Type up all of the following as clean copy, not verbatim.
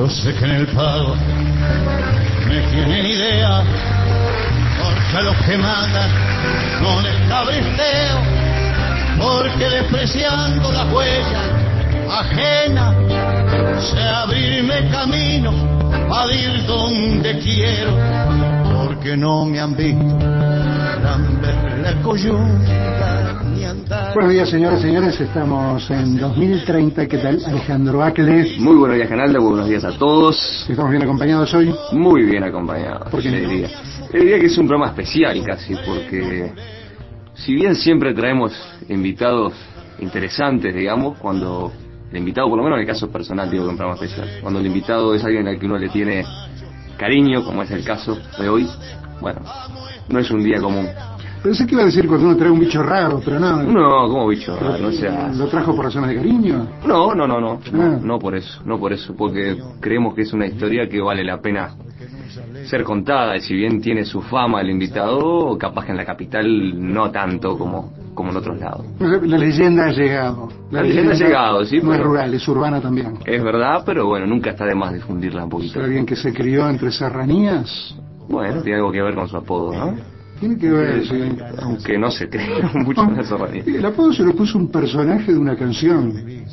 Yo sé que en el pago me tienen idea, porque a los que matan no les cabresteo, porque despreciando las huellas ajenas sé abrirme camino para ir donde quiero, porque no me han visto lamber la coyunta ni andar. Buenos días, señoras y señores, estamos en 2030. ¿Qué tal, Alejandro Acle? Muy buenos días, Canalda, buenos días a todos. ¿Estamos bien acompañados hoy? Muy bien acompañados. ¿Por qué? Le diría que es un programa especial casi, porque si bien siempre traemos invitados interesantes, digamos, cuando el invitado, por lo menos en el caso personal, digo que es un programa especial, cuando el invitado es alguien al que uno le tiene cariño, como es el caso de hoy, bueno, no es un día común. Pensé que iba a decir cuando uno trae un bicho raro, pero no. No, ¿cómo bicho raro? O sea, ¿Lo trajo por razones de cariño? No por eso, porque creemos que es una historia que vale la pena ser contada, y si bien tiene su fama el invitado, capaz que en la capital no tanto como en otros lados. La leyenda ha llegado. La leyenda ha llegado, sí. No es rural, es urbana también. Es verdad, pero bueno, nunca está de más difundirla un poquito. ¿Es alguien que se crió entre serranías? Bueno, tiene algo que ver con su apodo, ¿no? Tiene que ver, sí. Aunque no se cree mucho en esa serranía. El apodo se lo puso un personaje de una canción.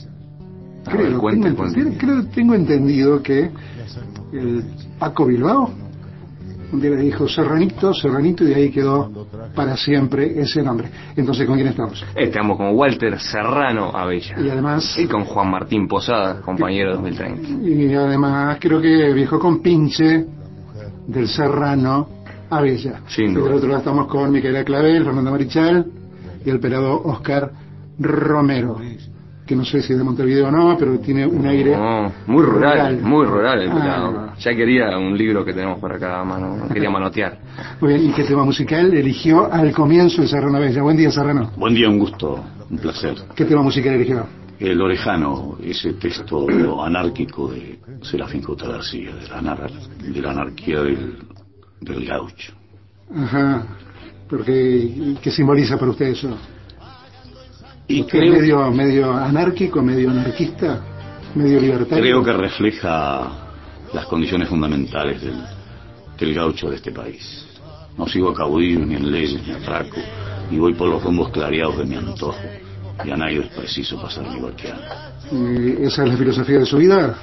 Tengo entendido que el Paco Bilbao un día le dijo Serranito, y de ahí quedó para siempre ese nombre. Entonces, ¿con quién estamos? Estamos con Walter Serrano Abella. Y además... Y con Juan Martín Posada, compañero de 2030. Y además creo que viajó con pinche del Serrano Abella. Sin duda. Y del otro lado estamos con Micaela Clavel, Fernando Marichal y el pelado Oscar Romero, que no sé si es de Montevideo o no, pero tiene un aire muy rural el pelado. No. Ya quería un libro que tenemos por acá a mano, quería manotear. Muy bien, ¿y qué tema musical eligió al comienzo el Serrano Abella? Buen día, Serrano. Buen día, un gusto, un placer. ¿Qué tema musical eligió? El Orejano, ese texto anárquico de Serafín J. García, de la anarquía del gaucho. Ajá, pero ¿qué simboliza para usted eso? Y creo, medio anárquico, medio anarquista, medio libertario. Creo que refleja las condiciones fundamentales del gaucho de este país. No sigo a caudillo, ni en leyes, ni atraco, y voy por los rumbos clareados de mi antojo, y a nadie es preciso pasar mi vaqueano. ¿Esa es la filosofía de su vida?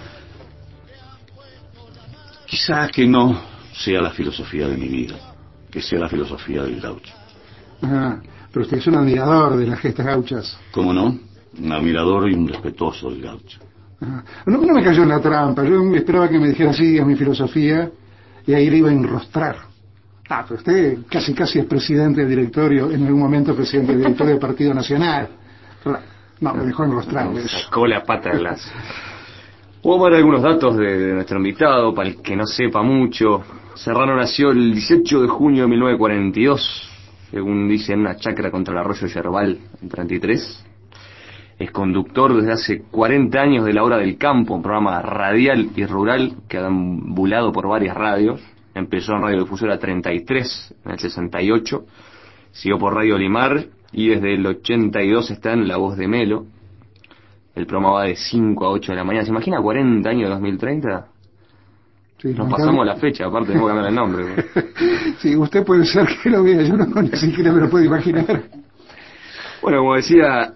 Quizás que no sea la filosofía de mi vida, que sea la filosofía del gaucho. Ajá. Pero usted es un admirador de las gestas gauchas. ¿Cómo no? Un admirador y un respetuoso del gaucho. Ajá. No me cayó en la trampa. Yo esperaba que me dijera así, es mi filosofía, y ahí le iba a enrostrar. Pero usted casi es presidente del directorio, en algún momento presidente del directorio del Partido Nacional. No, me dejó enrostrar. Sacó la pata del lazo. Vamos a ver algunos datos de nuestro invitado, para el que no sepa mucho. Serrano nació el 18 de junio de 1942. Según dice, en una chacra contra el arroyo Yerbal, en 33. Es conductor desde hace 40 años de La Hora del Campo, un programa radial y rural que ha ambulado por varias radios. Empezó en Radio Difusora 33, en el 68. Siguió por Radio Limar y desde el 82 está en La Voz de Melo. El programa va de 5 a 8 de la mañana. ¿Se imagina 40 años de 2030? Sí, nos pasamos la fecha, aparte tenemos que cambiar el nombre. Sí, usted puede ser que lo vea, yo no ni siquiera me lo puedo imaginar. Bueno, como decía,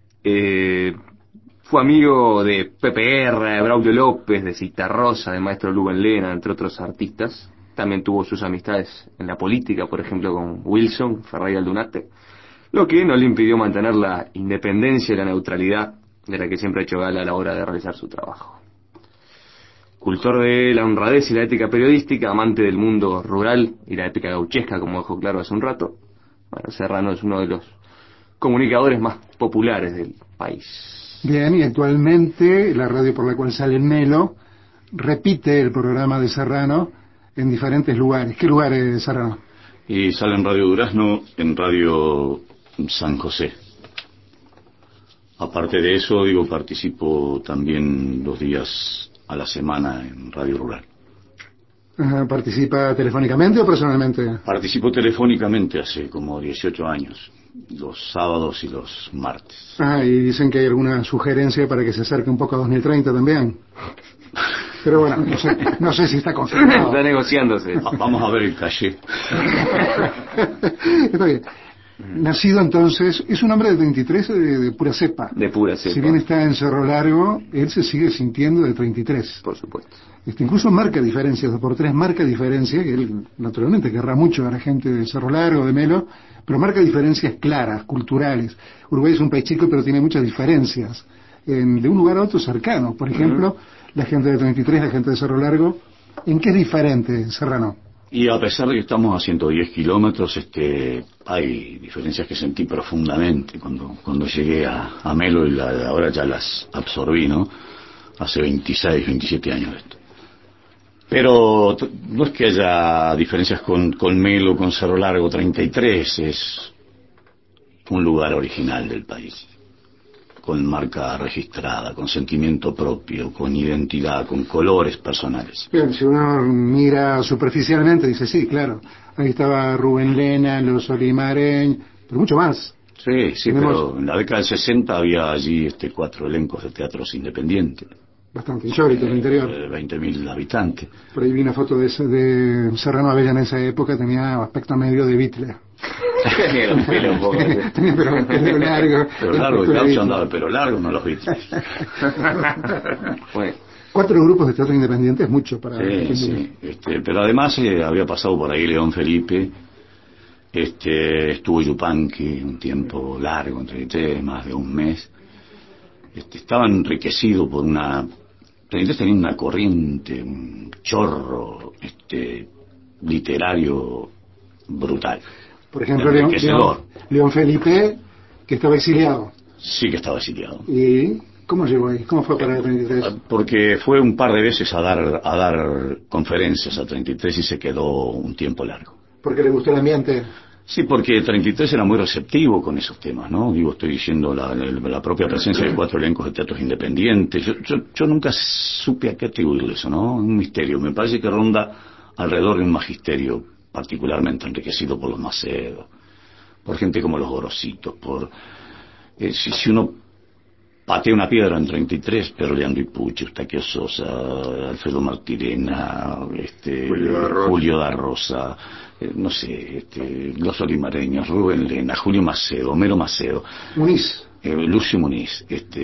fue amigo de Pepe R, de Braulio López, de Citarrosa, de Maestro Lubén Lena, entre otros artistas. También tuvo sus amistades en la política, por ejemplo con Wilson Ferreira Aldunate, lo que no le impidió mantener la independencia y la neutralidad de la que siempre ha hecho gala a la hora de realizar su trabajo. Cultor de la honradez y la ética periodística, amante del mundo rural y la ética gauchesca, como dejó claro hace un rato. Bueno, Serrano es uno de los comunicadores más populares del país. Bien, y actualmente la radio por la cual sale en Melo repite el programa de Serrano en diferentes lugares. ¿Qué lugares, Serrano? Y sale en Radio Durazno, en Radio San José. Aparte de eso, participo también 2 días a la semana en Radio Rural. ¿Participa telefónicamente o personalmente? Participo telefónicamente hace como 18 años, los sábados y los martes. Y dicen que hay alguna sugerencia para que se acerque un poco a 2030 también. Pero bueno, no sé si está confirmado. Está negociándose. Vamos a ver el caché. Está bien. Nacido entonces, es un hombre de 33 de pura cepa. De pura cepa. Si bien está en Cerro Largo, él se sigue sintiendo de 33. Por supuesto. Incluso marca diferencias, 2x3 marca diferencias, que él naturalmente querrá mucho a la gente de Cerro Largo, de Melo, pero marca diferencias claras, culturales. Uruguay es un país chico, pero tiene muchas diferencias, de un lugar a otro cercano. Por ejemplo, la gente de 33, la gente de Cerro Largo, ¿en qué es diferente, Serrano? Y a pesar de que estamos a 110 kilómetros, hay diferencias que sentí profundamente cuando llegué a Melo, y ahora ya las absorbí, ¿no? Hace 26, 27 años de esto. Pero no es que haya diferencias con Melo, con Cerro Largo. 33 es un lugar original del país, con marca registrada, con sentimiento propio, con identidad, con colores personales. Bien, si uno mira superficialmente, dice, sí, claro, ahí estaba Rubén Lena, los Olimareñ, pero mucho más. Sí, Tenemos pero en la década del 60 había allí 4 elencos de teatros independientes. bastante insólito en el interior. 20.000 habitantes. Por ahí vi una foto de Serrano Abella en esa época, tenía aspecto medio de Beatle. Tenía un pelo un poco. Tenía pelo largo. Pero largo, el gaucho andaba de pelo largo, no los Beatles. Bueno. 4 grupos de teatro independiente es mucho para... Sí. Pero además había pasado por ahí León Felipe, estuvo Yupanqui un tiempo largo, entre más de un mes. Estaba enriquecido por tenía una corriente, un chorro literario brutal. Por ejemplo, Enriquecedor. León Felipe, que estaba exiliado. Sí que estaba exiliado. ¿Y cómo llegó ahí? ¿Cómo fue para el 33? Porque fue un par de veces a dar conferencias a 33 y se quedó un tiempo largo. Porque le gustó el ambiente. Sí, porque 33 era muy receptivo con esos temas, ¿no? Estoy diciendo la propia presencia de 4 elencos de teatros independientes. Yo nunca supe a qué atribuirle eso, ¿no? Un misterio. Me parece que ronda alrededor de un magisterio particularmente enriquecido por los Macedo, por gente como los Gorositos, si uno patea una piedra en 33, pero Leandro Ipucci, Eustaquio Sosa, Alfredo Martirena, Julio da Rosa, no sé, los Olimareños, Rubén Lena, Julio Macedo, Homero Macedo, Muniz, Lucio Muniz,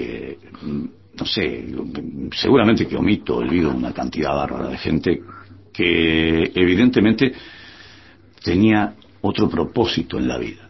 no sé, seguramente que olvido una cantidad bárbara de gente que evidentemente tenía otro propósito en la vida,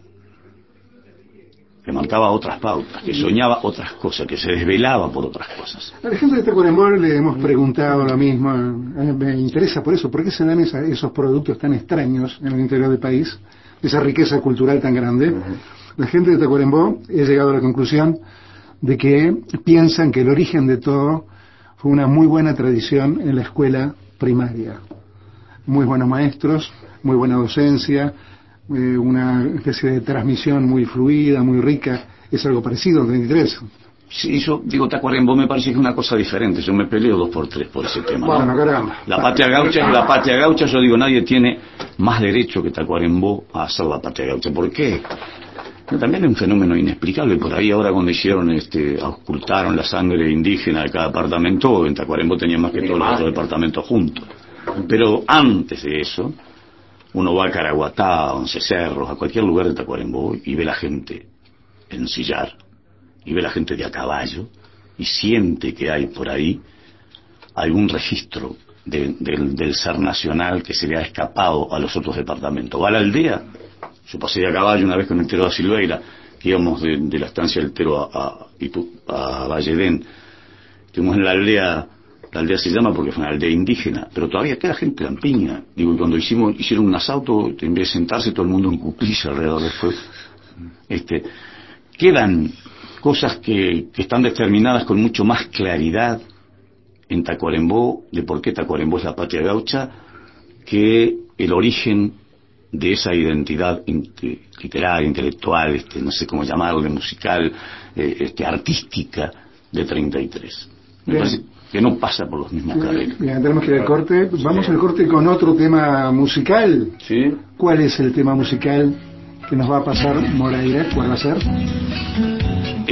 que marcaba otras pautas, que soñaba otras cosas, que se desvelaba por otras cosas. A la gente de Tacuarembó le hemos preguntado lo mismo. A mí me interesa por eso, ¿por qué se dan esos productos tan extraños en el interior del país? Esa riqueza cultural tan grande. La gente de Tacuarembó ha llegado a la conclusión de que piensan que el origen de todo fue una muy buena tradición en la escuela primaria. Muy buenos maestros, muy buena docencia, una especie de transmisión muy fluida, muy rica. Es algo parecido al 33. Sí, yo digo, Tacuarembó me parece que es una cosa diferente. Yo me peleo 2x3 por ese tema, ¿no? Bueno, caramba. La patria gaucha es la patria gaucha. Yo digo, nadie tiene más derecho que Tacuarembó a hacer la patria gaucha. ¿Por qué? También es un fenómeno inexplicable. Por ahí ahora cuando ocultaron la sangre indígena de cada departamento, en Tacuarembó tenía más que todos los otros departamentos juntos. Pero antes de eso, uno va a Caraguatá, a Once Cerros, a cualquier lugar de Tacuarembó y ve la gente ensillar, y ve la gente de a caballo, y siente que hay por ahí algún registro del ser nacional que se le ha escapado a los otros departamentos. Va a la aldea. Yo pasé de a caballo una vez con el Tero da Silveira, que íbamos de la estancia del Tero a Valledén. Estuvimos en la aldea se llama porque fue una aldea indígena, pero todavía queda gente lampiña. Digo, y cuando hicieron un asado, en vez de sentarse todo el mundo en cuclilla alrededor del fuego. Quedan cosas que están determinadas con mucho más claridad en Tacuarembó, de por qué Tacuarembó es la patria gaucha, que el origen de esa identidad literaria, intelectual, no sé cómo llamarle, musical, artística de 33. Me parece que no pasa por los mismos carriles. Bien, tenemos que ir al corte. Vamos al corte con otro tema musical. ¿Sí? ¿Cuál es el tema musical que nos va a pasar Moreira? ¿Cuál va a ser?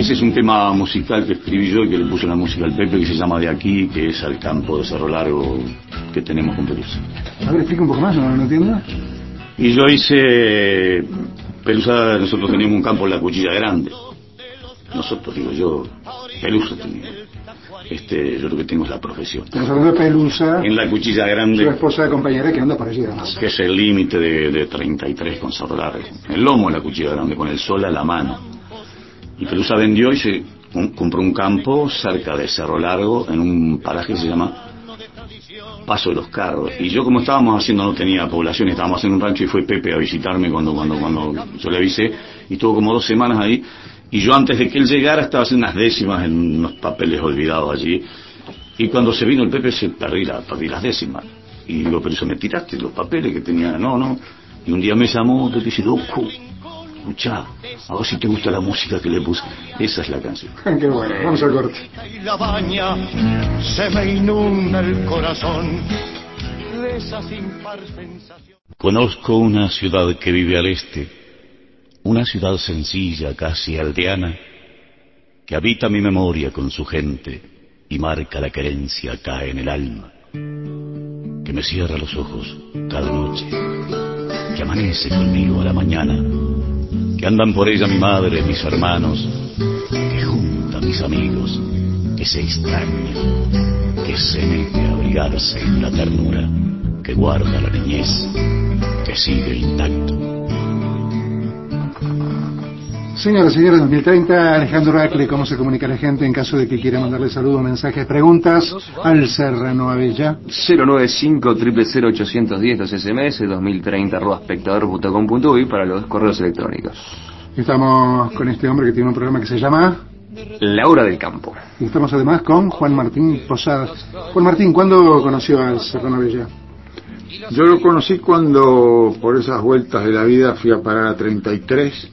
Ese es un tema musical que escribí yo y que le puse la música al Pepe, que se llama De Aquí, que es al campo de Cerro Largo que tenemos con Pelusa. A ver, explica un poco más, no entiendo. Y yo hice... Pelusa, nosotros teníamos un campo en la Cuchilla Grande. Nosotros, digo yo, Pelusa tenía. Yo lo que tengo es la profesión. Estamos hablando de Pelusa. En la Cuchilla Grande. Su esposa de compañera que anda por allí además. Que es el límite de 33 con Cerro Largo. El lomo de la Cuchilla Grande, con el sol a la mano. Y Pelusa vendió y se compró un campo cerca de Cerro Largo, en un paraje que se llama Paso de los Carros. Y yo, como estábamos haciendo, no tenía población, estábamos haciendo un rancho, y fue Pepe a visitarme cuando yo le avisé, y estuvo como 2 semanas ahí. Y yo, antes de que él llegara, estaba haciendo unas décimas en unos papeles olvidados allí. Y cuando se vino el Pepe, perdí las décimas. Y digo, pero eso me tiraste los papeles que tenía. No. Y un día me llamó, Pepe, y dice, loco, escuchá, a ver si te gusta la música que le puse. Esa es la canción. Qué bueno, vamos al corte. Y la baña, se me inunda el corazón de esa sin par sensación. Conozco una ciudad que vive al este. Una ciudad sencilla, casi aldeana, que habita mi memoria con su gente y marca la querencia acá en el alma, que me cierra los ojos cada noche, que amanece conmigo a la mañana, que andan por ella mi madre, mis hermanos, que junta a mis amigos, que se extraña, que se mete a abrigarse en la ternura, que guarda la niñez, que sigue intacto. Señoras y señores, 2030, Alejandro Acle, ¿cómo se comunica la gente en caso de que quiera mandarle saludos, mensajes, preguntas al Serrano Abella? 095-000-810, los SMS, 2030@espectador.com.uy para los correos electrónicos. Estamos con este hombre que tiene un programa que se llama La Hora del Campo. Y estamos además con Juan Martín Posadas. Juan Martín, ¿cuándo conoció al Serrano Abella? Yo lo conocí cuando, por esas vueltas de la vida, fui a parar a 33,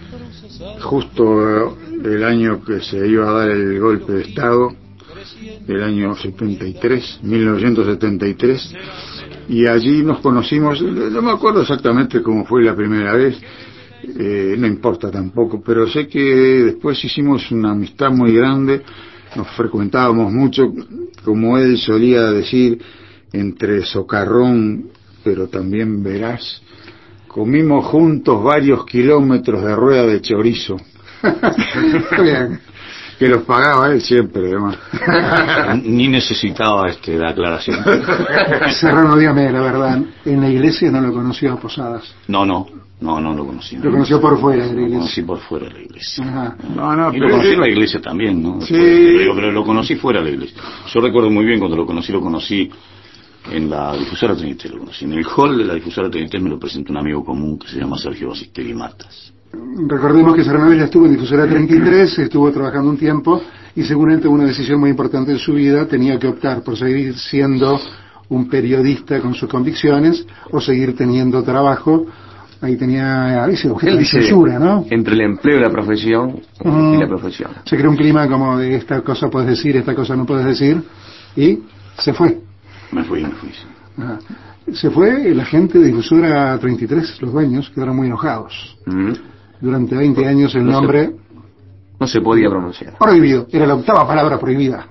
justo el año que se iba a dar el golpe de Estado, el año 73, 1973, y allí nos conocimos. No me acuerdo exactamente cómo fue la primera vez, no importa tampoco, pero sé que después hicimos una amistad muy grande, nos frecuentábamos mucho, como él solía decir, entre socarrón pero también veraz. Comimos juntos varios kilómetros de rueda de chorizo. Bien. Que los pagaba él siempre, además. Ni necesitaba la aclaración. Serrano, dígame la verdad, ¿en la iglesia no lo conoció a Posadas? No lo conocí. Lo conoció por fuera de la iglesia. Lo conocí por fuera de la iglesia. Ajá. Y lo conocí en la iglesia también, ¿no? Sí. Pero lo conocí fuera de la iglesia. Yo recuerdo muy bien cuando lo conocí en la Difusora Trinité, lo conocí. En el hall de la Difusora Trinité me lo presentó un amigo común que se llama Sergio Basistegui Matas. Recordemos que Serrano Abella estuvo en Difusora 33, estuvo trabajando un tiempo y seguramente una decisión muy importante en su vida, tenía que optar por seguir siendo un periodista con sus convicciones o seguir teniendo trabajo. Ahí tenía a veces objeto de censura, ¿no? Entre el empleo y la profesión, y la profesión. Se creó un clima como de esta cosa puedes decir, esta cosa no puedes decir, y se fue. Me fui. Ajá. Se fue la gente de Difusora 33, los dueños, quedaron muy enojados. Durante 20 años el nombre... No se podía pronunciar. Prohibido, era la 8ª palabra prohibida.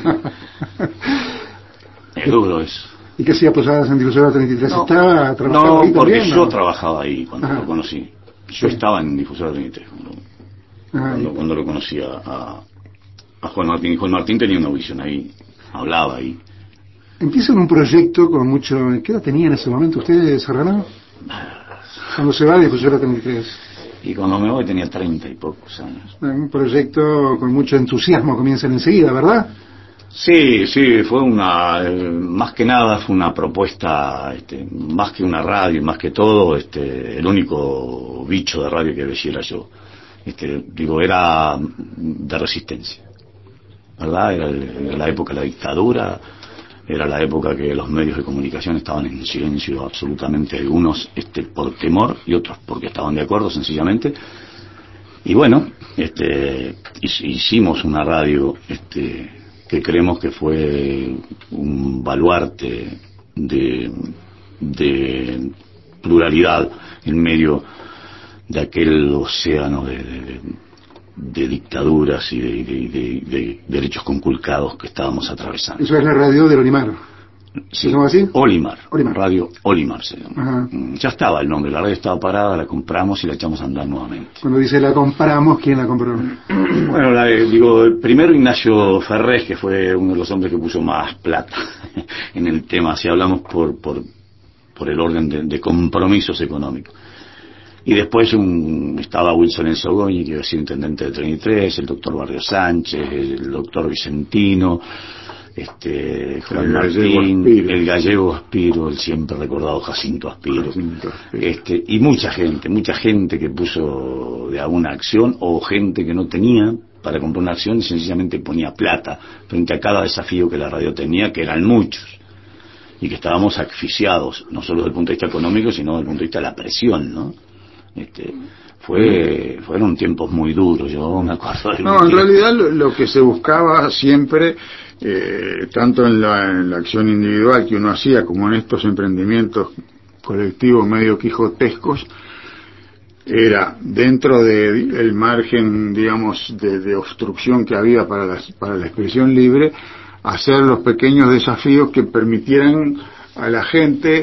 Es duro eso. ¿Y qué hacía Posadas en Difusora 33? No, ¿Estaba trabajando no, ahí porque también, yo no? trabajaba ahí cuando Ajá. lo conocí. Yo estaba en Difusora 33 cuando lo conocí a Juan Martín. Y Juan Martín tenía una audición ahí, hablaba ahí. Empiezan un proyecto con mucho... ¿Qué edad tenía en ese momento usted, Serrano? Cuando se va de Difusora 33. Y cuando me voy tenía 30 y pocos años. Un proyecto con mucho entusiasmo, comienzan enseguida, ¿verdad? Sí, fue más que nada fue una propuesta, más que una radio, más que todo, el único bicho de radio que veía era yo. Era de resistencia, ¿verdad? Era la época de la dictadura, era la época que los medios de comunicación estaban en silencio absolutamente, algunos por temor y otros porque estaban de acuerdo sencillamente. Y bueno, hicimos una radio que creemos que fue un baluarte de pluralidad en medio de aquel océano de dictaduras y de derechos conculcados que estábamos atravesando. Eso es la radio del Olimar. Sí, ¿Se llama así? Olimar, Olimar. Radio Olimar se llama. Ajá. Ya estaba el nombre, la radio estaba parada, la compramos y la echamos a andar nuevamente. Cuando dice la compramos, ¿quién la compró? Bueno, primero Ignacio Ferrés, que fue uno de los hombres que puso más plata en el tema, si hablamos por el orden de compromisos económicos. Y después estaba Wilson El Sogoñi, que iba a ser intendente de 33, el doctor Barrio Sánchez, el doctor Vicentino, Juan Martín, el gallego Aspiro, el siempre recordado Jacinto Aspiro, y mucha gente que puso de alguna acción, o gente que no tenía para comprar una acción y sencillamente ponía plata frente a cada desafío que la radio tenía, que eran muchos, y que estábamos asfixiados, no solo desde el punto de vista económico, sino desde el punto de vista de la presión, ¿no? Fueron tiempos muy duros, yo me acuerdo de... No, en realidad lo que se buscaba siempre, tanto en la acción individual que uno hacía, como en estos emprendimientos colectivos medio quijotescos, era dentro del margen, digamos, de obstrucción que había para la expresión libre, hacer los pequeños desafíos que permitieran a la gente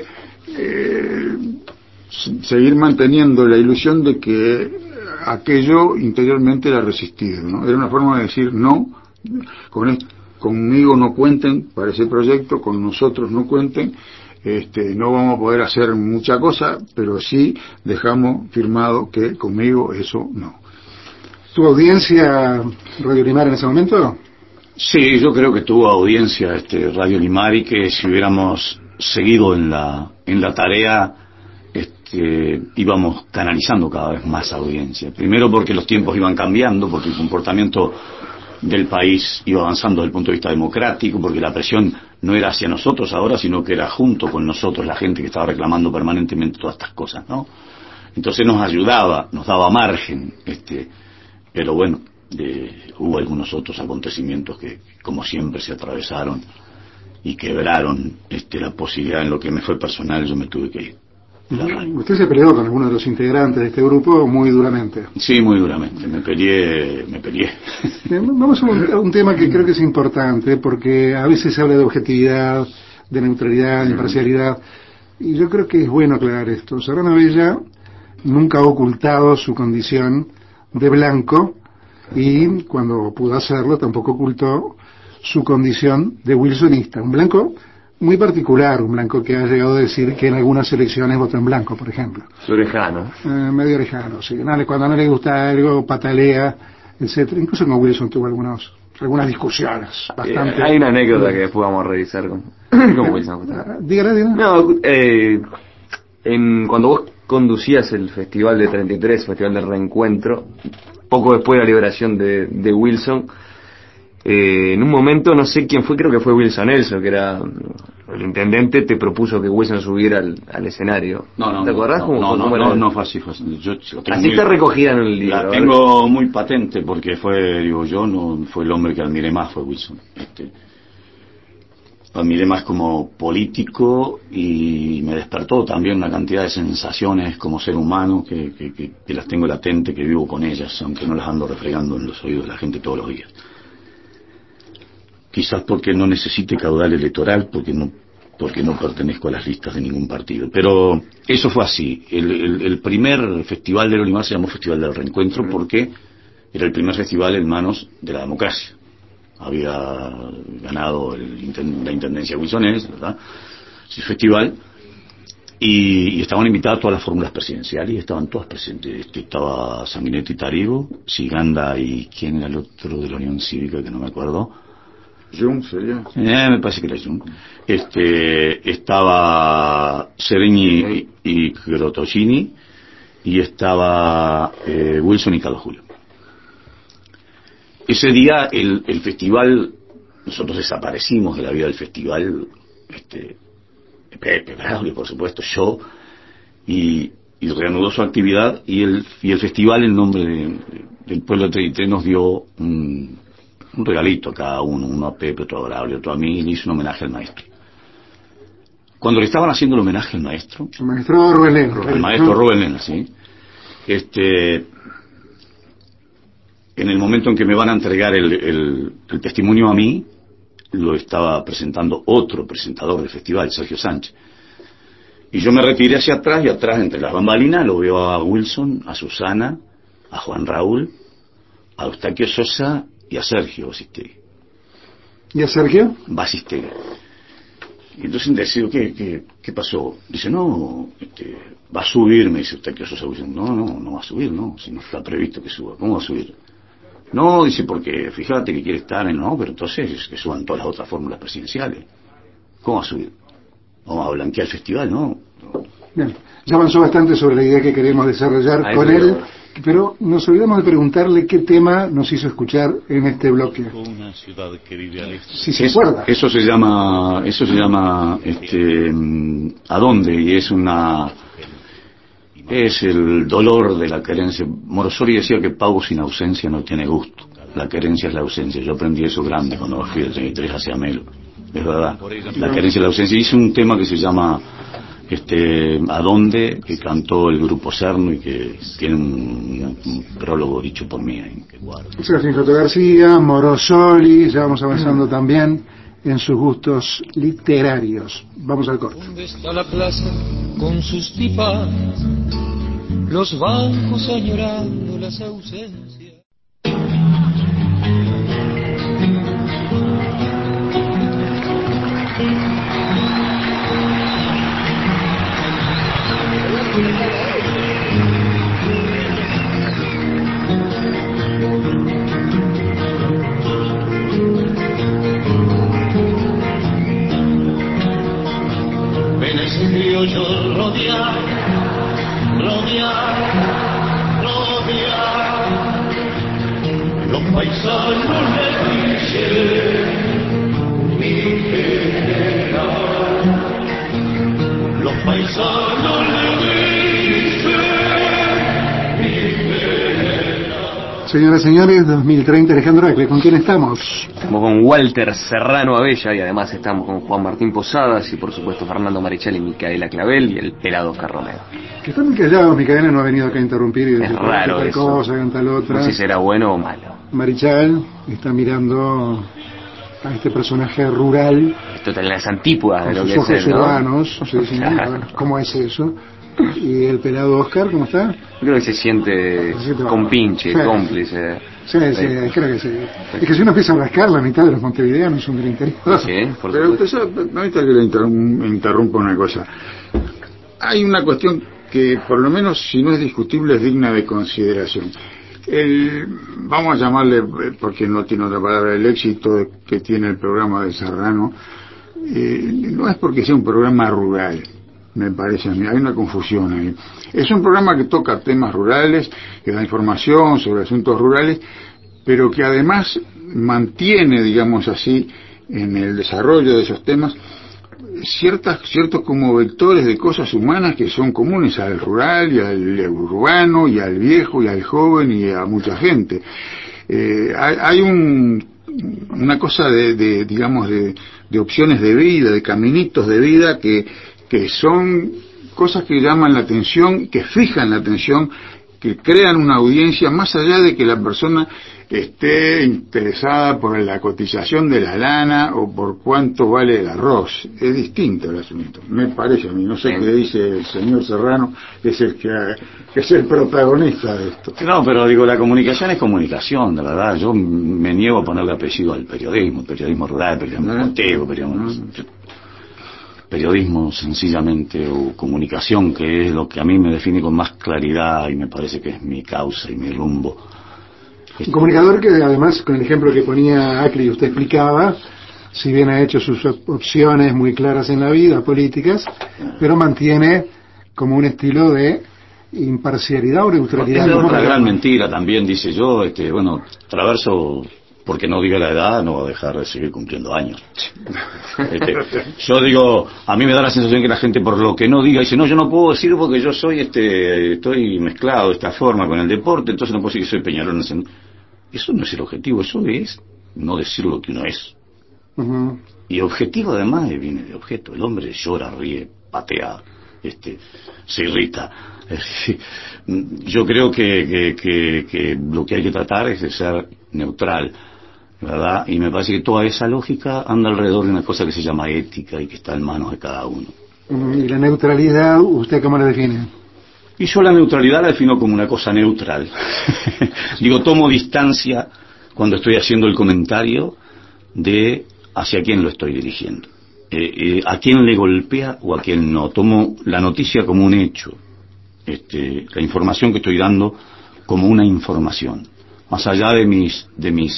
seguir manteniendo la ilusión de que aquello interiormente era resistido, ¿no? Era una forma de decir no, conmigo no cuenten para ese proyecto, con nosotros no cuenten, no vamos a poder hacer mucha cosa, pero sí dejamos firmado que conmigo eso no. ¿Tuvo audiencia Radio Olimar en ese momento? Sí, yo creo que tuvo audiencia Radio Olimar, y que si hubiéramos seguido en la tarea, íbamos canalizando cada vez más audiencia. Primero porque los tiempos iban cambiando, porque el comportamiento del país iba avanzando desde el punto de vista democrático, porque la presión no era hacia nosotros ahora, sino que era junto con nosotros la gente que estaba reclamando permanentemente todas estas cosas, ¿no? Entonces nos ayudaba, nos daba margen, pero bueno, hubo algunos otros acontecimientos que, como siempre, se atravesaron y quebraron la posibilidad. En lo que me fue personal, yo me tuve que ir. Usted se peleó con alguno de los integrantes de este grupo muy duramente. Sí, muy duramente, me peleé. Vamos a un tema que creo que es importante, porque a veces se habla de objetividad, de neutralidad, de imparcialidad, y yo creo que es bueno aclarar esto. Serrano Bella nunca ha ocultado su condición de blanco, y cuando pudo hacerlo tampoco ocultó su condición de wilsonista, un blanco muy particular, un blanco que ha llegado a decir que en algunas elecciones votó en blanco, por ejemplo. Orejano. Medio orejano, sí. Cuando no le gusta algo, patalea, etcétera. Incluso con Wilson tuvo algunas discusiones bastante... Hay una anécdota que después vamos a revisar con Wilson. Dígale. No, cuando vos conducías el Festival de 33, Festival del Reencuentro, poco después de la liberación de Wilson, en un momento, no sé quién fue, creo que fue Wilson Nelson, que era el intendente, te propuso que Wilson subiera al escenario. No, ¿te acordás? No fue así. Así está recogida en el libro. La tengo muy patente, porque no fue el hombre que admiré más, fue Wilson. Lo admiré más como político, y me despertó también una cantidad de sensaciones como ser humano que las tengo latente, que vivo con ellas, aunque no las ando refregando en los oídos de la gente todos los días. Quizás porque no necesite caudal electoral, porque no pertenezco a las listas de ningún partido. Pero eso fue así. El primer festival del Olimar se llamó Festival del Reencuentro, porque era el primer festival en manos de la democracia. Había ganado la intendencia Wilsonés, ¿verdad? Ese festival, y estaban invitadas todas las fórmulas presidenciales, y estaban todas presentes. Estaba Sanguinetti Tarigo, Siganda, y ¿quién era el otro de la Unión Cívica que no me acuerdo? Jung sería. Me parece que era Jung. Estaba Sereñi y Grotocini, y estaba Wilson y Carlos Julio. Ese día el festival, nosotros desaparecimos de la vida del festival, Pepe Braulio, por supuesto, yo, y reanudó su actividad, y el festival, en nombre del pueblo de 33, nos dio un regalito a cada uno a Pepe, otro a Braulio, otro a mí, y le hizo un homenaje al maestro. Cuando le estaban haciendo el homenaje al maestro... El maestro Rubén Lena. El maestro Rubén Lena, sí. en el momento en que me van a entregar el testimonio a mí, lo estaba presentando otro presentador del festival, Sergio Sánchez. Y yo me retiré hacia atrás, y atrás, entre las bambalinas, lo veo a Wilson, a Susana, a Juan Raúl, a Eustaquio Sosa y a Sergio Basistegui. ¿Y a Sergio? Basistegui. Y entonces decido, ¿qué pasó? Dice, no, va a subir, me dice Eustaquio Sosa. No va a subir, no, si no está previsto que suba. ¿Cómo va a subir? No, dice, porque fíjate que quiere estar en... No, pero entonces que suban todas las otras fórmulas presidenciales. ¿Cómo va a subir? Vamos a blanquear el festival, ¿no? Bien, ya avanzó bastante sobre la idea que queremos desarrollar con él, pero nos olvidamos de preguntarle qué tema nos hizo escuchar en este bloque. Una ciudad que vive al este. Si se acuerda. Eso se llama, ¿a dónde? Y es el dolor de la querencia. Morosoli decía que pago sin ausencia no tiene gusto. La querencia es la ausencia. Yo aprendí eso grande cuando fui del 33 hacia Melo. Es verdad. La querencia es la ausencia. Hice un tema que se llama ¿a dónde? Que cantó el grupo Cerno y que tiene un prólogo dicho por mí. Serafín J. García, Morosoli, ya vamos avanzando también en sus gustos literarios. Vamos al corte. ¿Dónde está la plaza con sus tipas? Los bancos añorando las ausencias. Ven ese criollo rodear, los paisanos le dicen mi general, los paisanos le dicen mi general. Señoras y señores, 2030, Alejandro Acle, ¿con quién estamos? Estamos con Walter Serrano Abella y además estamos con Juan Martín Posadas y por supuesto Fernando Marichal y Micaela Clavel y el pelado Oscar Romero. Que están muy callados, Micaela no ha venido acá a interrumpir y Es decir raro tal eso. cosa, hagan tal otra. No sé si será bueno o malo. Marichal está mirando a este personaje rural Esto está en las antípodas de con lo sus que ojos es, ¿no? urbanos, sí, sí, Claro. ¿cómo es eso? Y el pelado Oscar, ¿cómo está? Yo creo que se siente compinche, Sí. cómplice. Sí, creo que sí. Es que si uno empieza a rascar, la mitad de los montevideanos son del interior. Sí, por Pero supuesto. usted permita que le interrumpa una cosa. Hay una cuestión que, por lo menos, si no es discutible, es digna de consideración. Vamos a llamarle, porque no tiene otra palabra, el éxito que tiene el programa de Serrano, no es porque sea un programa rural, me parece a mí, hay una confusión ahí. Es un programa que toca temas rurales, que da información sobre asuntos rurales, pero que además mantiene, digamos así, en el desarrollo de esos temas, ciertos como vectores de cosas humanas que son comunes al rural y al urbano y al viejo y al joven y a mucha gente. Hay una cosa digamos de opciones de vida, de caminitos de vida que son cosas que llaman la atención, que fijan la atención, que crean una audiencia más allá de que la persona esté interesada por la cotización de la lana o por cuánto vale el arroz. Es distinto el asunto, me parece a mí. No sé qué dice el señor Serrano, que es que es el protagonista de esto. No, pero digo, la comunicación es comunicación, de verdad. Yo me niego a ponerle apellido al periodismo rural, periodismo conteo, periodismo sencillamente, o comunicación, que es lo que a mí me define con más claridad y me parece que es mi causa y mi rumbo. Un comunicador que además, con el ejemplo que ponía Acli y usted explicaba, si bien ha hecho sus opciones muy claras en la vida, políticas, pero mantiene como un estilo de imparcialidad o neutralidad. Es otra gran mentira también, dice yo, Traverso, porque no diga la edad, no va a dejar de seguir cumpliendo años. Yo digo, a mí me da la sensación que la gente por lo que no diga, dice, no, yo no puedo decir porque yo soy, estoy mezclado de esta forma con el deporte, entonces no puedo decir que soy Peñarol. Eso no es el objetivo, eso es no decir lo que uno es. Uh-huh. Y objetivo además viene de objeto. El hombre llora, ríe, patea, se irrita. Yo creo que lo que hay que tratar es de ser neutral, ¿verdad? Y me parece que toda esa lógica anda alrededor de una cosa que se llama ética y que está en manos de cada uno. ¿Y la neutralidad, usted cómo la define? Y yo la neutralidad la defino como una cosa neutral. Digo, tomo distancia cuando estoy haciendo el comentario de hacia quién lo estoy dirigiendo. A quién le golpea o a quién no. Tomo la noticia como un hecho. La información que estoy dando como una información. Más allá de mis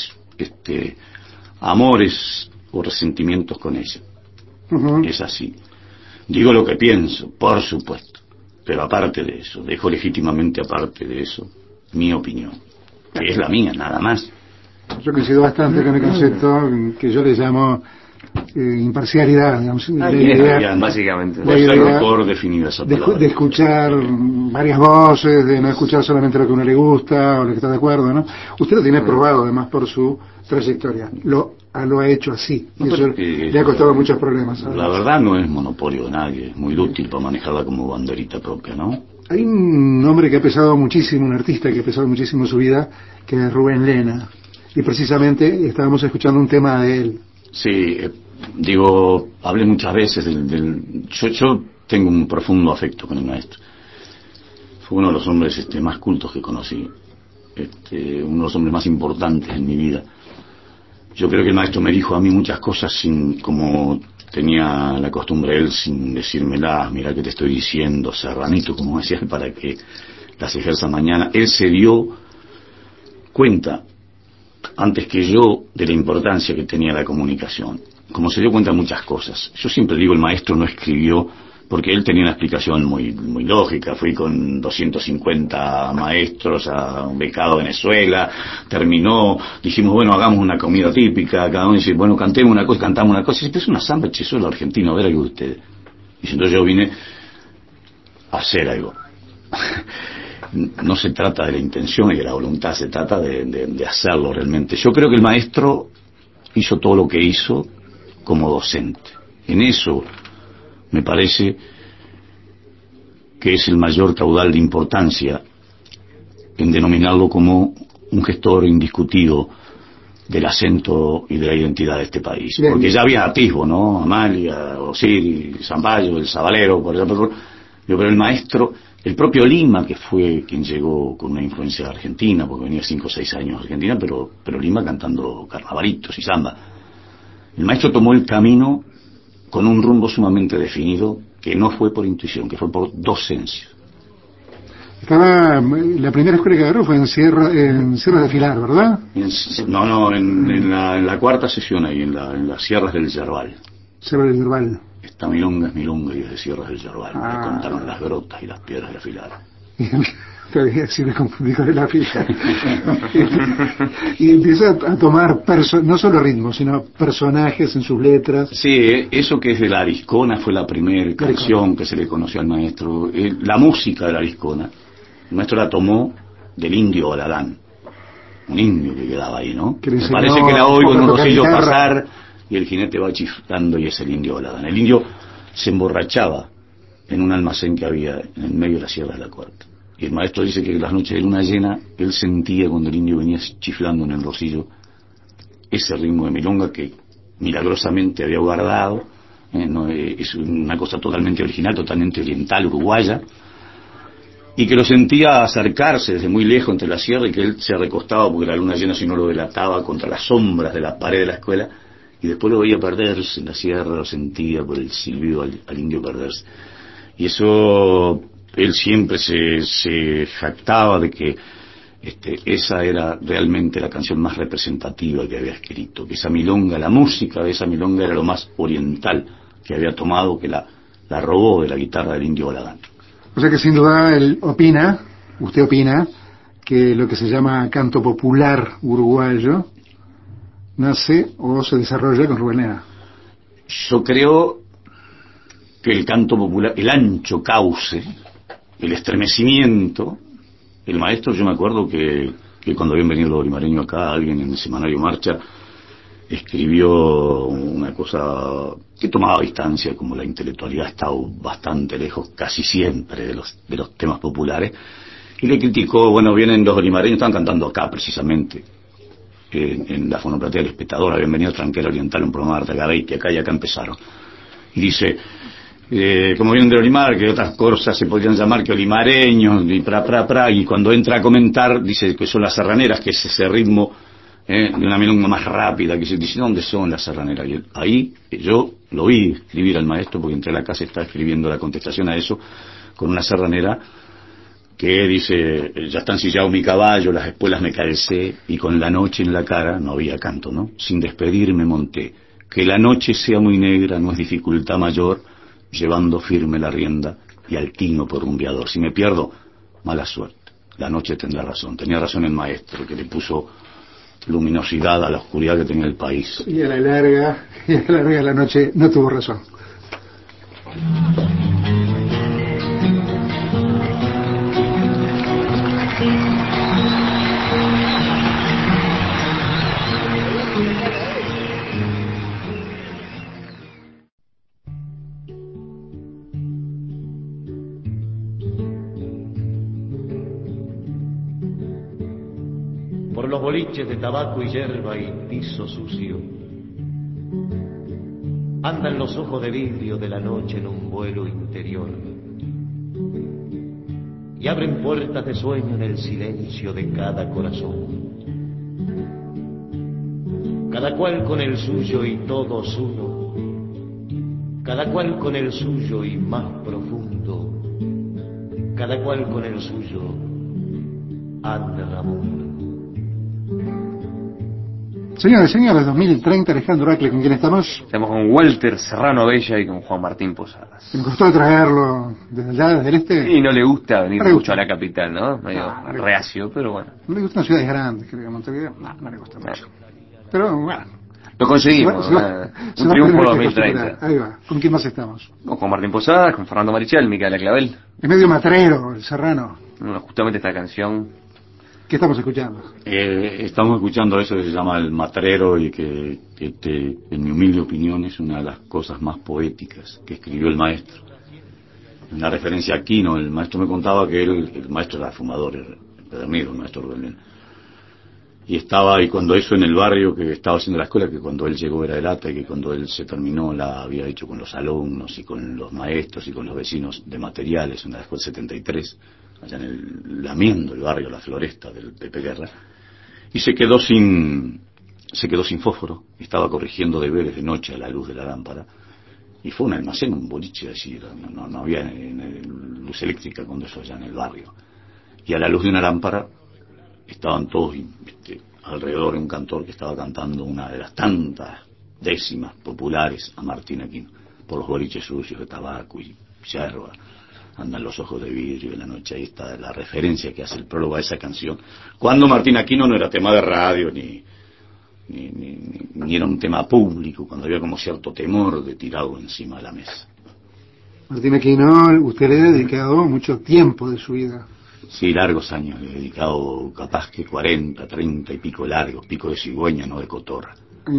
amores o resentimientos con ella. Uh-huh. Es así. Digo lo que pienso, por supuesto. Pero aparte de eso, dejo legítimamente aparte de eso mi opinión, que es la mía, nada más. Yo coincido bastante con el concepto que yo le llamo imparcialidad, digamos. Básicamente. La idea mejor definida esa palabra. De escuchar varias voces, de no escuchar solamente lo que a uno le gusta o lo que está de acuerdo, ¿no? Usted lo tiene probado además por su trayectoria. Lo ha hecho así. Y eso le ha costado muchos problemas. ¿Sabes? La verdad no es monopolio de nadie, es muy útil para manejarla como banderita propia, ¿no? Hay un hombre que ha pesado muchísimo, un artista que ha pesado muchísimo su vida, que es Rubén Lena. Y precisamente estábamos escuchando un tema de él. Sí, hablé muchas veces yo tengo un profundo afecto con el maestro. Fue uno de los hombres más cultos que conocí, uno de los hombres más importantes en mi vida. Yo creo que el maestro me dijo a mí muchas cosas como tenía la costumbre él, sin decírmelas. Mira que te estoy diciendo, serranito, como decía él, para que las ejerza mañana. Él se dio cuenta antes que yo de la importancia que tenía la comunicación, como se dio cuenta de muchas cosas. Yo siempre digo, el maestro no escribió porque él tenía una explicación muy lógica. Fui con 250 maestros a un becado a Venezuela, terminó, dijimos, bueno, hagamos una comida típica, cada uno dice, bueno, cantemos una cosa, cantamos una cosa, y dice, es una samba chisola argentina, a ver algo de ustedes. Y entonces yo vine a hacer algo. No se trata de la intención y de la voluntad, se trata de hacerlo realmente. Yo creo que el maestro hizo todo lo que hizo como docente. En eso me parece que es el mayor caudal de importancia en denominarlo como un gestor indiscutido del acento y de la identidad de este país. Bien. Porque ya había atisbo, ¿no? Amalia, Osiris, Zamballo, el Sabalero, por ejemplo. Pero el maestro, el propio Lima, que fue quien llegó con una influencia argentina, porque venía 5 o 6 años de Argentina, pero Lima cantando carnavalitos y samba. El maestro tomó el camino con un rumbo sumamente definido, que no fue por intuición, que fue por docencia. La primera escuela que agarró fue en Sierra de Filar, ¿verdad? En la cuarta sesión ahí, en las Sierras del Yerbal. Sierra del Yerbal. Esta milonga es milonga y es de Sierras del Yerbal. Me contaron las grotas y las piedras de afilar. Todavía sí me confundí con la fila. Y empieza a tomar no solo ritmos, sino personajes en sus letras. Sí, eso que es de La Ariscona fue la primera canción que se le conoció al maestro. La música de La Ariscona, el maestro la tomó del Indio Baladán, un indio que quedaba ahí, ¿no? Me parece que la oigo en un rosillo pasar y el jinete va chiflando y es el Indio Baladán. El indio se emborrachaba en un almacén que había en el medio de la Sierra de la Cuarta. Y el maestro dice que en las noches de luna llena él sentía cuando el indio venía chiflando en el rosillo ese ritmo de milonga que milagrosamente había guardado. Es una cosa totalmente original, totalmente oriental, uruguaya, y que lo sentía acercarse desde muy lejos entre la sierra, y que él se recostaba porque la luna llena si no lo delataba contra las sombras de la pared de la escuela, y después lo veía perderse en la sierra, lo sentía por el silbido al indio perderse. Y eso, él siempre se jactaba de que esa era realmente la canción más representativa que había escrito, que esa milonga, la música de esa milonga era lo más oriental que había tomado, que la robó de la guitarra del Indio Baladán. O sea que sin duda usted opina que lo que se llama canto popular uruguayo nace o se desarrolla con Rubén Lena. Yo creo que el canto popular, el ancho cauce, el estremecimiento, el maestro, yo me acuerdo que cuando habían venido los limareños acá, alguien en el semanario Marcha escribió una cosa que tomaba distancia, como la intelectualidad ha estado bastante lejos casi siempre de los temas populares, y le criticó. Bueno, vienen los olimareños, estaban cantando acá precisamente, en la fonoplatea del Espectador, habían venido Tranquera Oriental, un programa de Arte Gareiti, acá y acá empezaron. Y dice, como vienen de Olimar, que otras cosas se podrían llamar que olimareños, y y cuando entra a comentar, dice que son las serraneras, que es ese ritmo de una milonga más rápida, que se dice, ¿dónde son las serraneras? Y ahí yo lo vi escribir al maestro, porque entré a la casa y está escribiendo la contestación a eso, con una serranera que dice, ya está ensillado mi caballo, las espuelas me calcé, y con la noche en la cara, no había canto, ¿no? Sin despedirme monté, que la noche sea muy negra no es dificultad mayor, llevando firme la rienda y al tino por rumbeador. Si me pierdo, mala suerte, la noche tendrá razón. Tenía razón el maestro, que le puso luminosidad a la oscuridad que tenía el país. Y a la larga la noche no tuvo razón. Por los boliches de tabaco y hierba y piso sucio, andan los ojos de vidrio de la noche en un vuelo interior, y abren puertas de sueño en el silencio de cada corazón. Cada cual con el suyo y todos uno, cada cual con el suyo y más profundo, cada cual con el suyo anda Ramón. Señores, 2030, Alejandro Oracle, ¿con quién estamos? Estamos con Walter Serrano Bella y con Juan Martín Posadas. Me costó traerlo desde allá, desde el este. Y no le gusta venir No le mucho gusta. a la capital, ¿no? Medio reacio, pero bueno. No le gustan ciudades grandes, creo que Montevideo. No le gusta mucho. Pero bueno. Lo conseguimos, Se va un triunfo a tener que 2030. acostumbrar. Ahí va. ¿Con quién más estamos? Con Juan Martín Posadas, con Fernando Marichal, Micaela Clavel. Es medio matrero, el Serrano. Bueno, justamente esta canción. ¿Qué estamos escuchando? Estamos escuchando eso que se llama El Matrero, y que en mi humilde opinión es una de las cosas más poéticas que escribió el maestro. Una referencia a Quino, el maestro me contaba que el maestro era fumador, Pedernero, el maestro Rubén. Y estaba, y cuando eso en el barrio que estaba haciendo la escuela, que cuando él llegó era de lata, y que cuando él se terminó la había hecho con los alumnos y con los maestros y con los vecinos de materiales, en la escuela 73, allá en el Lamiendo, el barrio La Floresta de Pepe Guerra, y se quedó sin fósforo, estaba corrigiendo deberes de noche a la luz de la lámpara, y fue un almacén, un boliche así, no había luz eléctrica cuando eso allá en el barrio, y a la luz de una lámpara estaban todos alrededor de un cantor que estaba cantando una de las tantas décimas populares a Martín Aquino, por los boliches sucios de tabaco y yerba, andan los ojos de vidrio de la noche. Ahí está la referencia que hace el prólogo a esa canción, cuando Martín Aquino no era tema de radio ni era un tema público, cuando había como cierto temor de tirado encima de la mesa. Martín Aquino, usted le ha dedicado mucho tiempo de su vida. Sí, largos años, le he dedicado capaz que 40, 30 y pico largos, pico de cigüeña, no de cotorra.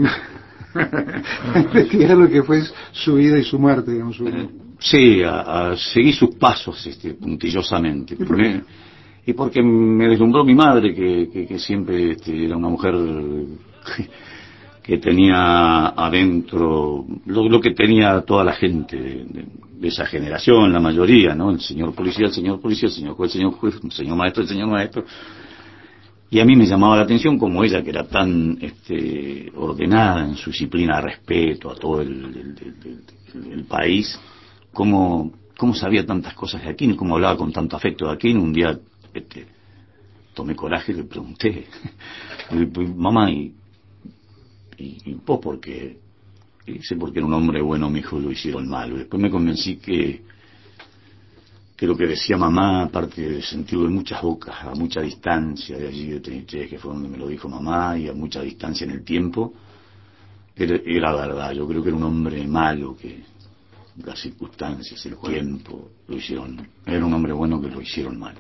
A investigar lo que fue su vida y su muerte, digamos. Sí, a seguir sus pasos puntillosamente. Y porque me deslumbró mi madre, que siempre era una mujer que tenía adentro lo que tenía toda la gente de esa generación, la mayoría, ¿no? El señor policía, el señor policía, el señor juez, el señor maestro, el señor maestro. Y a mí me llamaba la atención como ella, que era tan ordenada en su disciplina de respeto a todo el país, cómo sabía tantas cosas de Aquino, cómo hablaba con tanto afecto de Aquino. Un día tomé coraje y le pregunté, mamá, ¿y vos por qué? Y dice, porque era un hombre bueno, mi hijo, lo hicieron mal. Después me convencí que lo que decía mamá, aparte de sentido de muchas bocas, a mucha distancia de allí de Triniche, que fue donde me lo dijo mamá, y a mucha distancia en el tiempo, era verdad. Yo creo que era un hombre malo, que las circunstancias, el tiempo, lo hicieron. Era un hombre bueno que lo hicieron mal.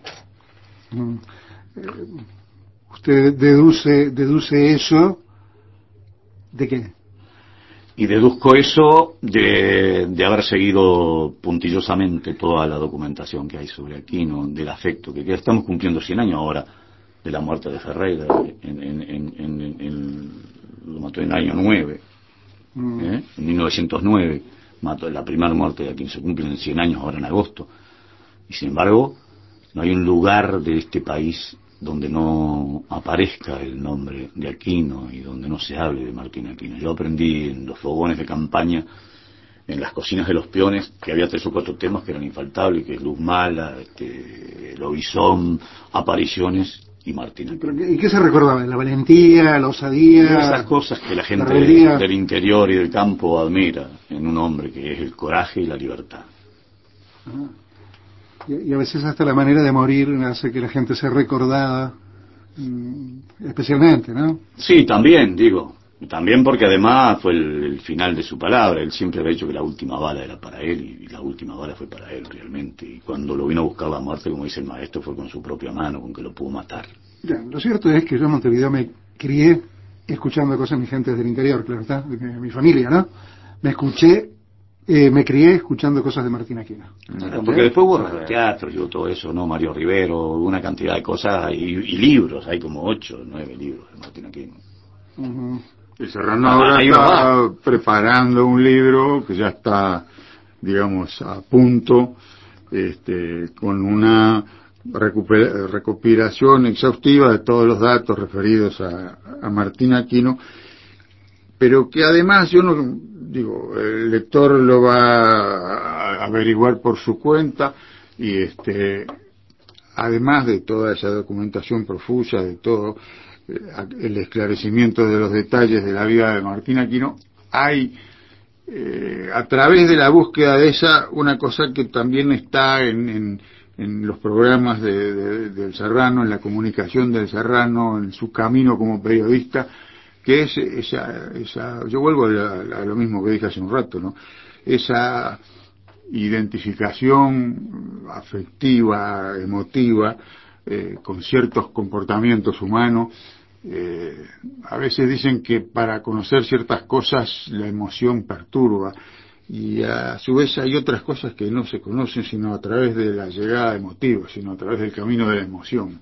Usted deduce eso ¿De qué? Y deduzco eso de haber seguido puntillosamente toda la documentación que hay sobre Aquino, del afecto, que estamos cumpliendo 100 años ahora de la muerte de Ferreira, lo mató en el año 9, en 1909, mató la primera muerte de Aquino, se cumplen 100 años ahora en agosto, y sin embargo no hay un lugar de este país donde no aparezca el nombre de Aquino y donde no se hable de Martín Aquino. Yo aprendí en los fogones de campaña, en las cocinas de los peones, que había 3 o 4 temas que eran infaltables, que es Luz Mala, Lobizón, Apariciones y Martín Aquino. ¿Y qué se recordaba? ¿La valentía, la osadía? Esas cosas que la gente del interior y del campo admira en un hombre, que es el coraje y la libertad. Y a veces hasta la manera de morir hace que la gente sea recordada, especialmente, ¿no? Sí, también, digo. También porque además fue el final de su palabra. Él siempre había dicho que la última bala era para él, y la última bala fue para él realmente. Y cuando lo vino a buscar la muerte, como dice el maestro, fue con su propia mano, con que lo pudo matar. Ya, lo cierto es que yo en Montevideo me crié escuchando cosas de mi gente del interior, claro está, de mi familia, ¿no? Me crié escuchando cosas de Martín Aquino. Porque después hubo teatro, yo todo eso, ¿no? Mario Rivero, una cantidad de cosas, y libros, hay como 8 o 9 libros de Martín Aquino. Y Serrano ahora está preparando un libro que ya está, digamos, a punto, con una recopilación exhaustiva de todos los datos referidos a Martín Aquino, pero que además yo no digo, el lector lo va a averiguar por su cuenta, y además de toda esa documentación profusa, de todo el esclarecimiento de los detalles de la vida de Martín Aquino, hay a través de la búsqueda de esa una cosa que también está en los programas del Serrano, en la comunicación del Serrano, en su camino como periodista, que es esa yo vuelvo a lo mismo que dije hace un rato, ¿no? Esa identificación afectiva, emotiva, con ciertos comportamientos humanos. A veces dicen que para conocer ciertas cosas la emoción perturba, y a su vez hay otras cosas que no se conocen sino a través de la llegada emotiva, sino a través del camino de la emoción.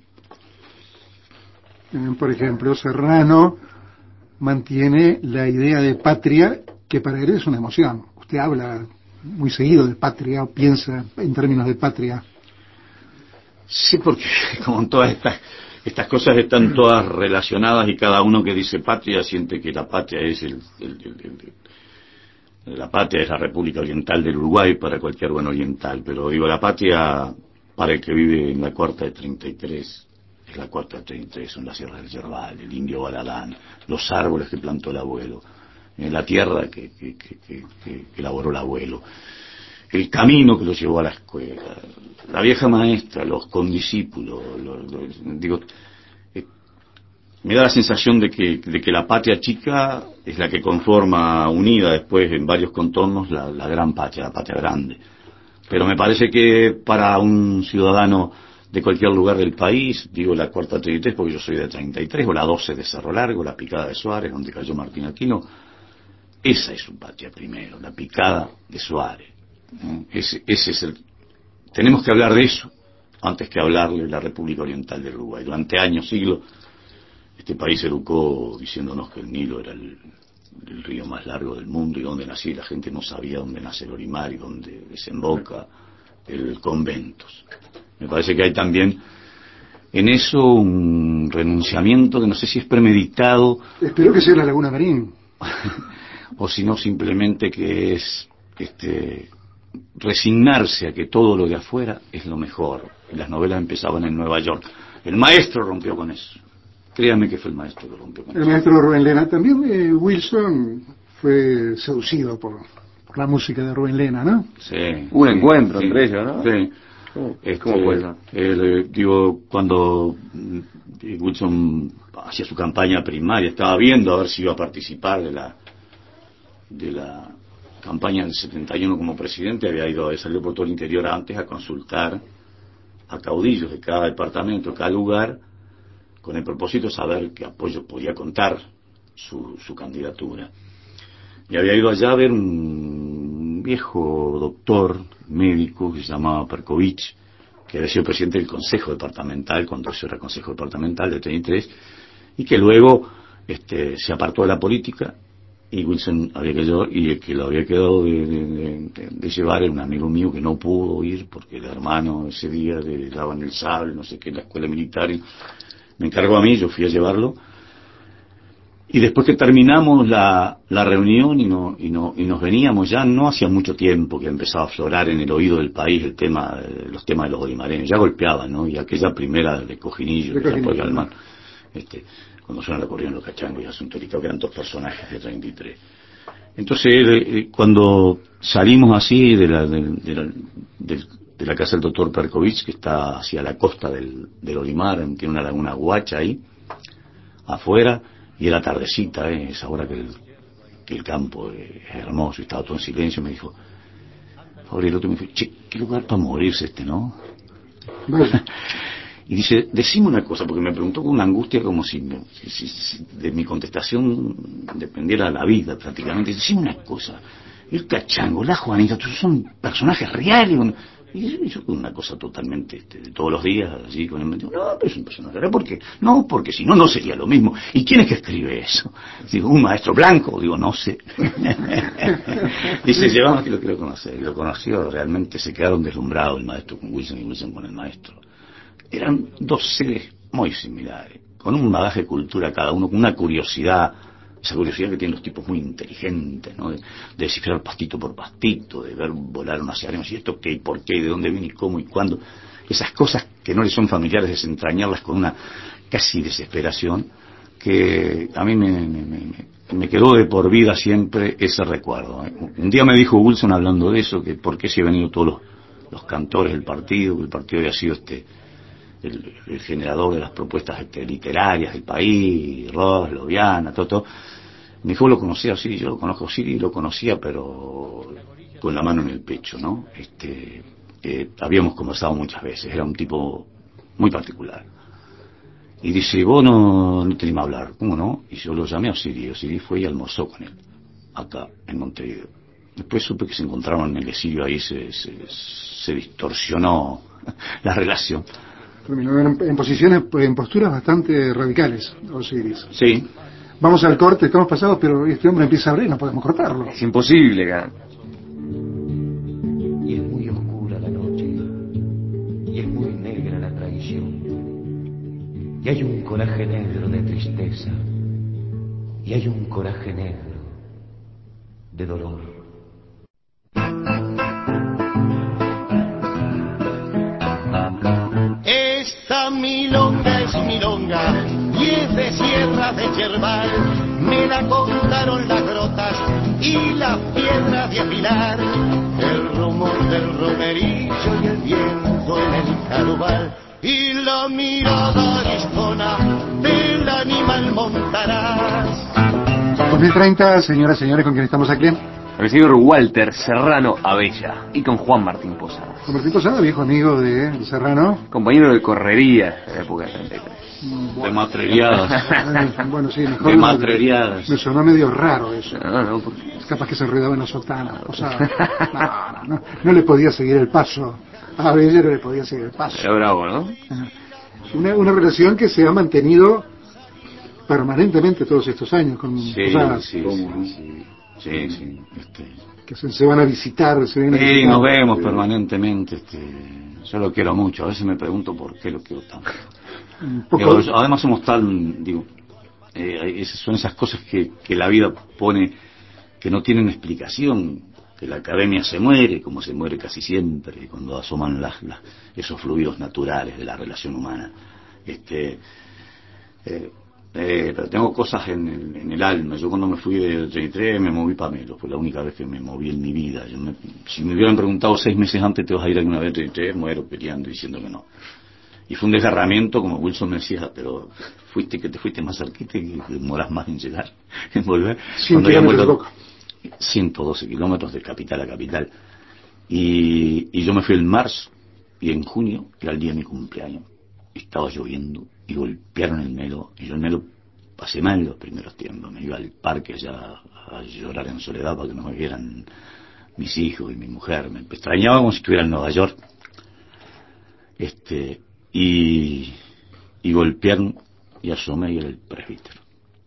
Por ejemplo, Serrano mantiene la idea de patria, que para él es una emoción. Usted habla muy seguido de patria, o piensa en términos de patria. Sí, porque como todas estas cosas están todas relacionadas, y cada uno que dice patria siente que la patria es la patria es la República Oriental del Uruguay para cualquier buen oriental, pero digo, la patria para el que vive en la Cuarta de 33 es la Cuarta de 33, son las sierras del Yerbal, el indio Balalán, los árboles que plantó el abuelo, la tierra que elaboró el abuelo, el camino que lo llevó a la escuela, la vieja maestra, los condiscípulos, digo, me da la sensación de que la patria chica es la que conforma, unida después en varios contornos, la gran patria, la patria grande. Pero me parece que para un ciudadano de cualquier lugar del país, digo la Cuarta 33 porque yo soy de 33, o la 12 de Cerro Largo, la Picada de Suárez, donde cayó Martín Aquino, esa es su patria primero, la Picada de Suárez. Ese es tenemos que hablar de eso antes que hablarle de la República Oriental del Uruguay. Durante años, siglos, este país se educó diciéndonos que el Nilo era el río más largo del mundo, y donde nacía, la gente no sabía dónde nace el Orimar y dónde desemboca el Conventos. Me parece que hay también en eso un renunciamiento que no sé si es premeditado. Espero que sea la Laguna Marín. O si no, simplemente que es resignarse a que todo lo de afuera es lo mejor. Y las novelas empezaban en Nueva York. El maestro rompió con eso. Créame que fue el maestro que rompió con eso. El maestro Rubén Lena. También Wilson fue seducido por la música de Rubén Lena, ¿no? Sí. Un encuentro entre ellos, ¿no? Sí. ¿Cómo fue eso? Digo, cuando Wilson hacía su campaña primaria, estaba viendo a ver si iba a participar de la campaña del 71 como presidente, había salido por todo el interior antes a consultar a caudillos de cada departamento, cada lugar, con el propósito de saber qué apoyo podía contar su candidatura. Y había ido allá a ver un viejo doctor médico que se llamaba Perkovich, que había sido presidente del Consejo Departamental, cuando eso era Consejo Departamental de 33, y que luego se apartó de la política, y Wilson había quedado, y el que lo había quedado de llevar era un amigo mío que no pudo ir porque el hermano ese día le daban el sable, no sé qué, en la escuela militar, y me encargó a mí, yo fui a llevarlo. Y después que terminamos la reunión y nos veníamos, ya no hacía mucho tiempo que empezaba a aflorar en el oído del país los temas de los olimareños, ya golpeaban, ¿no? Y aquella primera de Cojinillo, cuando suena la corriente los cachangos y Asuntorito, que eran dos personajes de 33. Entonces, cuando salimos así de la casa del doctor Perkovich, que está hacia la costa del Olimar, tiene una laguna guacha ahí, afuera, y era tardecita, esa hora que el campo es hermoso y estaba todo en silencio, me dijo, Gabriel, me dijo, che, qué lugar para morirse ¿no? Bueno. Y dice, decime una cosa, porque me preguntó con una angustia como si de mi contestación dependiera la vida prácticamente. Decime una cosa, el Cachango, la Juanita, son personajes reales. Y yo con una cosa totalmente de todos los días, allí con el digo, no, pero es un personaje real, ¿por qué? No, porque si no, no sería lo mismo. ¿Y quién es que escribe eso? Digo, un maestro blanco, digo, no sé. Dice, llevamos que lo conoce, y lo conoció, realmente se quedaron deslumbrados el maestro con Wilson y Wilson con el maestro. Eran dos seres muy similares, con un bagaje de cultura cada uno, con una curiosidad, esa curiosidad que tienen los tipos muy inteligentes, ¿no? De descifrar pastito por pastito, de ver volar unas arenas, y esto qué, y por qué, y de dónde viene, y cómo, y cuándo. Esas cosas que no les son familiares, desentrañarlas con una casi desesperación, que a mí me quedó de por vida siempre ese recuerdo. Un día me dijo Wilson, hablando de eso, que por qué se habían ido todos los cantores del partido, que el partido había sido el generador de las propuestas literarias del país, Ross, Loviana, todo. Mi hijo lo conocía, sí, yo lo conozco, sí, lo conocía, pero con la mano en el pecho, ¿no? Habíamos conversado muchas veces, era un tipo muy particular. Y dice, vos no te animás a hablar, ¿cómo no? Y yo lo llamé a Osiris fue y almorzó con él, acá, en Montevideo. Después supe que se encontraron en el exilio, ahí se distorsionó la relación. Terminó en posturas bastante radicales, Osiris. Sí. Vamos al corte, estamos pasados, pero este hombre empieza a abrir, no podemos cortarlo. Es imposible, cara. Y es muy oscura la noche, y es muy negra la traición. Y hay un coraje negro de tristeza, y hay un coraje negro de dolor. Esta milonga es milonga y es de sierras de Cherbal. Me la contaron las grotas y las piedras de afilar, el rumor del romerillo y el viento en el carubal, y la mirada ariscona del animal montaraz. 2030, señoras y señores, ¿con quién estamos aquí? El señor Walter Serrano Abella y con Juan Martín Posada. Juan Martín Posada, viejo amigo de Serrano. Compañero de correría de la época de 33. Bueno. De matreriadas. Bueno, sí, mejor. De matreriadas. Me sonó medio raro eso. No, porque... Capaz que se enredaba en la sotana. Posada. No le podía seguir el paso. A Abella no le podía seguir el paso. Era bravo, ¿no? Una relación que se ha mantenido permanentemente todos estos años con Posada. Sí. Que se van a visitar, nos vemos permanentemente. Yo lo quiero mucho. A veces me pregunto por qué lo quiero tanto. Además somos tan, son esas cosas que la vida pone que no tienen explicación. Que la academia se muere, como se muere casi siempre, cuando asoman esos fluidos naturales de la relación humana. Pero tengo cosas en el alma. Yo cuando me fui de 33 me moví para Melo, fue la única vez que me moví en mi vida. Si me hubieran preguntado 6 meses antes, ¿te vas a ir alguna vez a 33? Muero peleando diciendo que no. Y fue un desgarramiento, como Wilson me decía, pero te fuiste más cerquita y demorás más en llegar, en volver. 112 kilómetros de capital a capital. Y yo me fui en marzo, y en junio era el día de mi cumpleaños. Estaba lloviendo y golpearon el Melo, y yo el Melo pasé mal los primeros tiempos. Me iba al parque allá a llorar en soledad para que no me vieran mis hijos y mi mujer. Me extrañaba como si estuviera en Nueva York. Y golpearon y asomé y era el presbítero.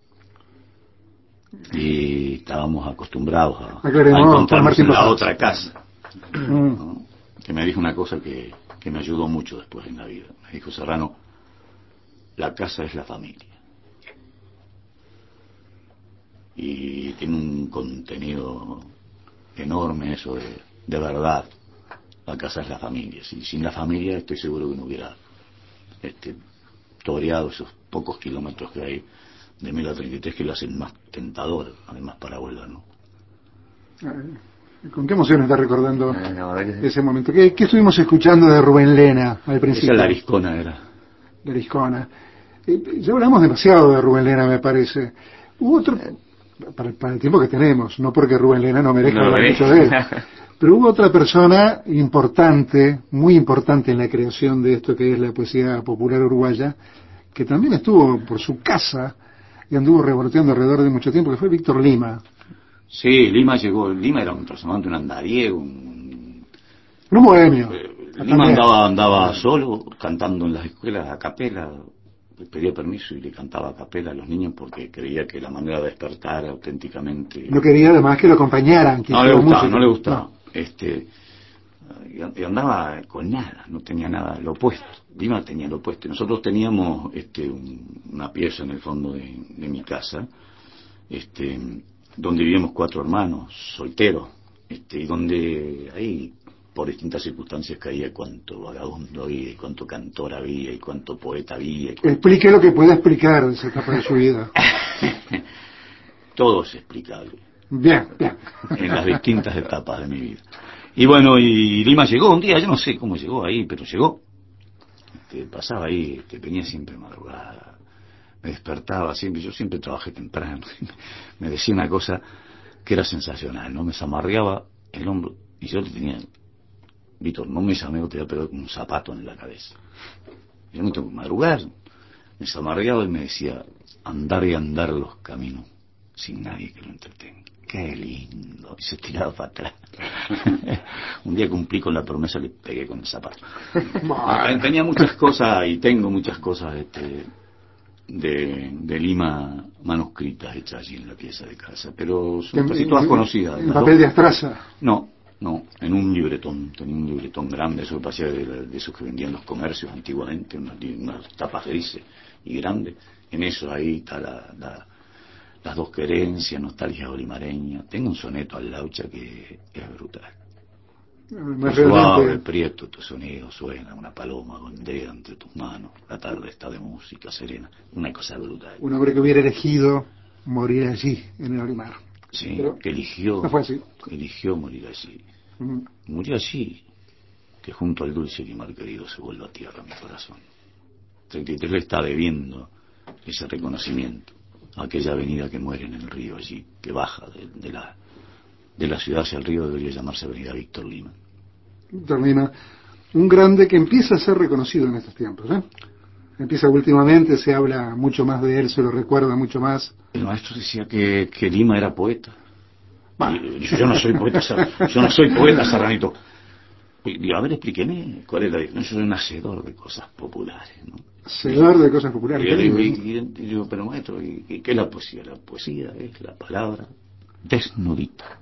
Y estábamos acostumbrados a encontrarnos en la otra casa, ¿no? Que me dijo una cosa que me ayudó mucho después en la vida. Me dijo: Serrano, la casa es la familia. Y tiene un contenido enorme eso de verdad. La casa es la familia. Sin la familia estoy seguro que no hubiera toreado esos pocos kilómetros que hay de 1033, que lo hacen más tentador, además, para volver, ¿no? ¿Con qué emoción está recordando ese momento? ¿Qué estuvimos escuchando de Rubén Lena al principio? Esa Lariscona era. Lariscona. Ya hablamos demasiado de Rubén Lena, me parece. Hubo otro, para el tiempo que tenemos, no porque Rubén Lena no merezca hablar mucho de él, pero hubo otra persona importante, muy importante en la creación de esto que es la poesía popular uruguaya, que también estuvo por su casa y anduvo revoloteando alrededor de mucho tiempo, que fue Víctor Lima. Sí, Lima llegó. Lima era un personaje, un andariego, un bohemio. Lima andaba solo, cantando en las escuelas a capela. Pedía permiso y le cantaba a capela a los niños porque creía que la manera de despertar auténticamente... No quería además que lo acompañaran. No le gustaba. Y andaba con nada, no tenía nada, lo opuesto. Lima tenía lo opuesto. Nosotros teníamos una pieza en el fondo de mi casa, donde vivíamos 4 hermanos solteros, y donde ahí, por distintas circunstancias, caía cuánto vagabundo había, y cuánto cantor había, y cuánto poeta había. Explique lo que pueda explicar de esa etapa de su vida. Todo es explicable. Bien. En las distintas etapas de mi vida. Y bueno, y Lima llegó un día, yo no sé cómo llegó ahí, pero llegó. Pasaba ahí, venía siempre madrugada, me despertaba siempre, yo siempre trabajé temprano. Me decía una cosa que era sensacional, ¿no? Me zamarreaba el hombro y yo le tenía: Víctor, no me llamé, te voy a pegar con un zapato en la cabeza. Yo no tengo que madrugar. Me zamarreaba y me decía: andar y andar los caminos sin nadie que lo entretenga. Qué lindo. Y se tiraba para atrás. Un día cumplí con la promesa, le pegué con el zapato. Tenía muchas cosas y tengo muchas cosas de Lima manuscritas hechas allí en la pieza de casa, pero son casi todas conocidas. ¿En papel de Astraza? No, en un libretón. Tenía un libretón grande, eso que parecía de esos que vendían los comercios antiguamente, unas tapas grises y grandes. En eso ahí está las dos querencias, nostalgia bolimareña. Tengo un soneto al Laucha que es brutal. Suave, prieto, tu sonido suena, una paloma gondea entre tus manos, la tarde está de música serena, una cosa brutal. Un hombre que hubiera elegido morir allí, en el Olimar. Sí, pero que eligió, no fue así. Eligió morir allí. Murió allí, que junto al dulce Olimar querido se vuelva a tierra mi corazón. 33 le está debiendo ese reconocimiento, aquella avenida que muere en el río allí, que baja de la ciudad hacia el río, debería llamarse avenida Víctor Lima. Víctor Lima, un grande que empieza a ser reconocido en estos tiempos, Empieza últimamente, se habla mucho más de él, se lo recuerda mucho más. El maestro decía que Lima era poeta. Yo no soy poeta, Serranito. Y a ver, explíqueme cuál es la diferencia. Yo soy un hacedor de cosas populares, ¿no? Hacedor de cosas populares. Y digo, pero maestro, ¿qué es la poesía? La poesía es la palabra desnudita.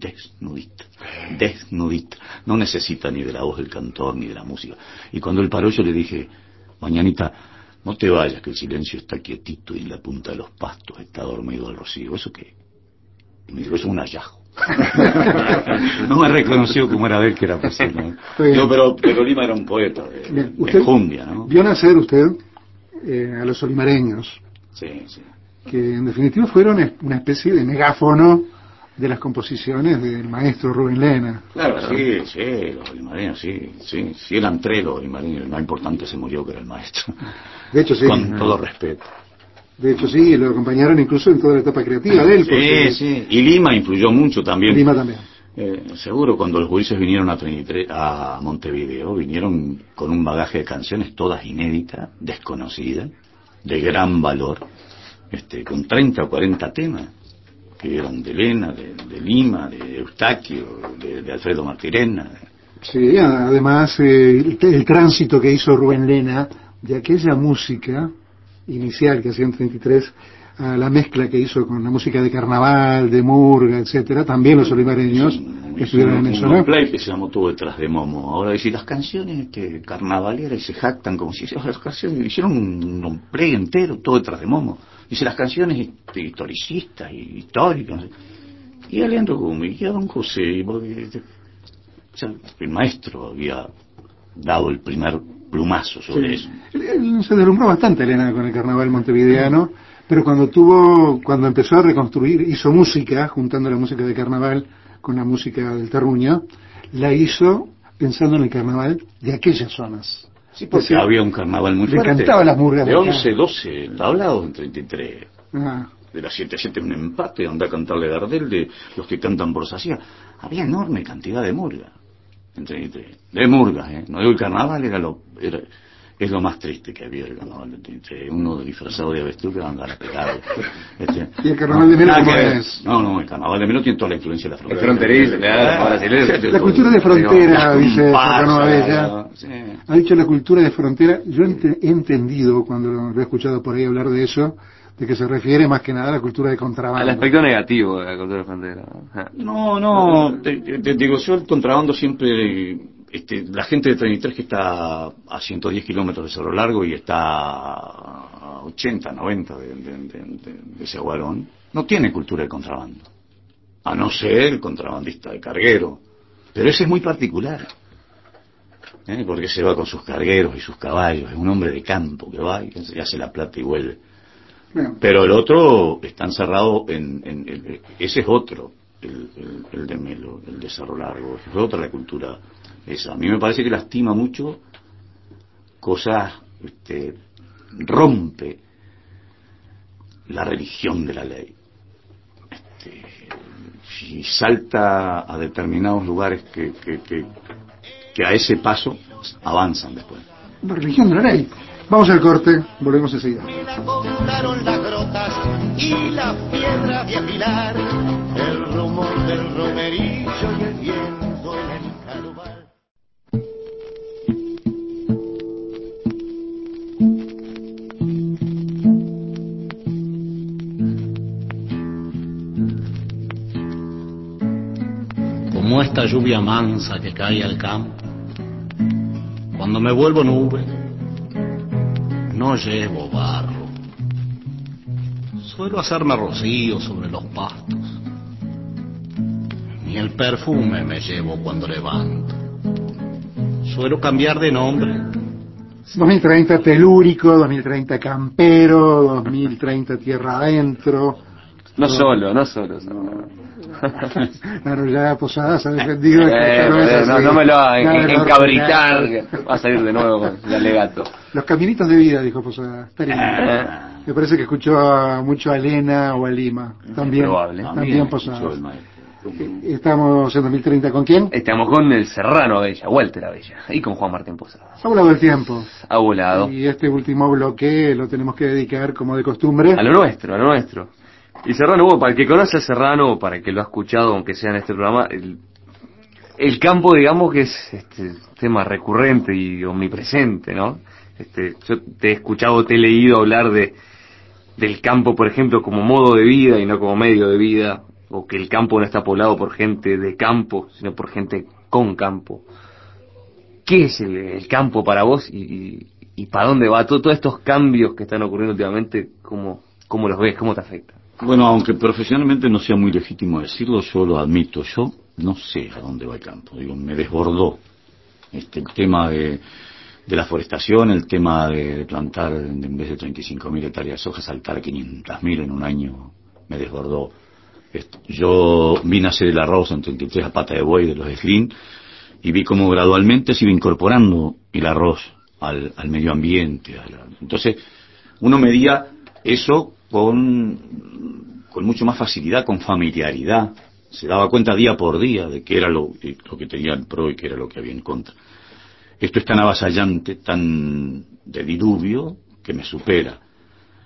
No necesita ni de la voz del cantor ni de la música. Y cuando él paró, yo le dije: mañanita, no te vayas, que el silencio está quietito y en la punta de los pastos está dormido el rocío. ¿Eso qué? Y me dijo: eso es un hallazgo. No me reconoció como era de él, que era posible, ¿no? Yo, pero Lima era un poeta de enjundia, ¿no? Vio nacer usted a los olimareños, sí, que en definitiva fueron una especie de megáfono de las composiciones del maestro Rubén Lena. Claro, sí, los olimareños, sí eran 3 los olimareños. El más importante se murió, que era el maestro. De hecho, sí. Con todo respeto. De hecho, sí, lo acompañaron incluso en toda la etapa creativa de él. Sí. Y Lima influyó mucho también. Lima también. Seguro, cuando los juicios vinieron a Montevideo, vinieron con un bagaje de canciones todas inéditas, desconocidas, de gran valor. con 30 o 40 temas, que eran de Elena, de Lima, de Eustaquio, de Alfredo Martirena. Sí, además el tránsito que hizo Rubén Lena de aquella música inicial que hacía en 33 a la mezcla que hizo con la música de carnaval, de murga, etcétera, también los olivareños estuvieron en eso, ¿no? Un play que se llamó Todo detrás de Momo. Ahora decir las canciones carnavaleras y se jactan como si las canciones hicieron un play entero, Todo detrás de Momo. Dice las canciones historicistas y históricas. Y Leandro Gómez y a don José, porque el maestro había dado el primer plumazo sobre eso. Se deslumbró bastante Elena con el carnaval montevideano, pero cuando empezó a reconstruir, hizo música, juntando la música de carnaval con la música del terruño, la hizo pensando en el carnaval de aquellas zonas. Sí, porque había un carnaval muy fuerte. Le cantaba las murgas de 11, 12 tablados en 33. Ah. De las 7-7 un empate, anda a cantarle Gardel, de los que cantan por Sacía. Había enorme cantidad de murga en 33. De murgas, No digo, el carnaval es lo más triste que había el carnaval de 33. Uno disfrazado de avestruz que va a andar a pegar. ¿Y el carnaval de Melo cómo es? No, el carnaval de Melo tiene toda la influencia de la frontera. Es fronterizo, claro. La cultura de frontera, dice Serrano Abella. Sí. Ha dicho la cultura de frontera. Yo he entendido, cuando lo he escuchado por ahí hablar de eso, de que se refiere más que nada a la cultura de contrabando. Al aspecto negativo de la cultura de frontera. No, te digo, yo el contrabando siempre... la gente de 33 que está a 110 kilómetros de Cerro Largo y está a 80, 90 de Zaguarón, no tiene cultura de contrabando. A no ser el contrabandista de carguero. Pero ese es muy particular. Porque se va con sus cargueros y sus caballos. Es un hombre de campo que va y hace la plata y vuelve. Bueno. Pero el otro está encerrado ese es otro, el de Melo, el de Cerro Largo. Es otra la cultura esa. A mí me parece que lastima mucho cosas, rompe la religión de la ley. Si salta a determinados lugares que a ese paso avanzan después. La religión de la ley. Vamos al corte, volvemos enseguida. Me la poblaron las grotas y la piedra de afilar, el rumor del romerillo y el viento en el calubar. Como esta lluvia mansa que cae al campo, cuando me vuelvo nube, no llevo barro. Suelo hacerme rocío sobre los pastos. Ni el perfume me llevo cuando levanto. Suelo cambiar de nombre. 2030 telúrico, 2030 campero, 2030 tierra adentro. No solo. Claro, ya Posadas ha defendido no me lo va a encabritar, va a salir de nuevo con el alegato. Los caminitos de vida, dijo Posadas. Me parece que escuchó mucho a Elena o a Lima. También Posadas. Estamos en 2030, ¿con quién? Estamos con el Serrano Abella, Walter Abella, y con Juan Martín Posadas. Ha volado el tiempo. Ha volado. Y este último bloque lo tenemos que dedicar, como de costumbre, a lo nuestro. Y Serrano, para el que conoce a Serrano, para el que lo ha escuchado, aunque sea en este programa, el campo, digamos, que es tema recurrente y omnipresente, ¿no? Yo te he escuchado, te he leído hablar del campo, por ejemplo, como modo de vida y no como medio de vida, o que el campo no está poblado por gente de campo, sino por gente con campo. ¿Qué es el campo para vos y para dónde va? Todos estos cambios que están ocurriendo últimamente, ¿cómo los ves? ¿Cómo te afecta? Bueno, aunque profesionalmente no sea muy legítimo decirlo, yo lo admito. Yo no sé a dónde va el campo. Digo, me desbordó el tema de la forestación, el tema de plantar en vez de 35.000 hectáreas de soja, saltar a 500.000 en un año, me desbordó. Yo vi nacer el arroz en 33 a pata de buey de los Slim y vi cómo gradualmente se iba incorporando el arroz al medio ambiente. Entonces, uno medía eso con mucho más facilidad, con familiaridad. Se daba cuenta día por día de qué era lo que tenía en pro y qué era lo que había en contra. Esto es tan avasallante, tan de diluvio, que me supera.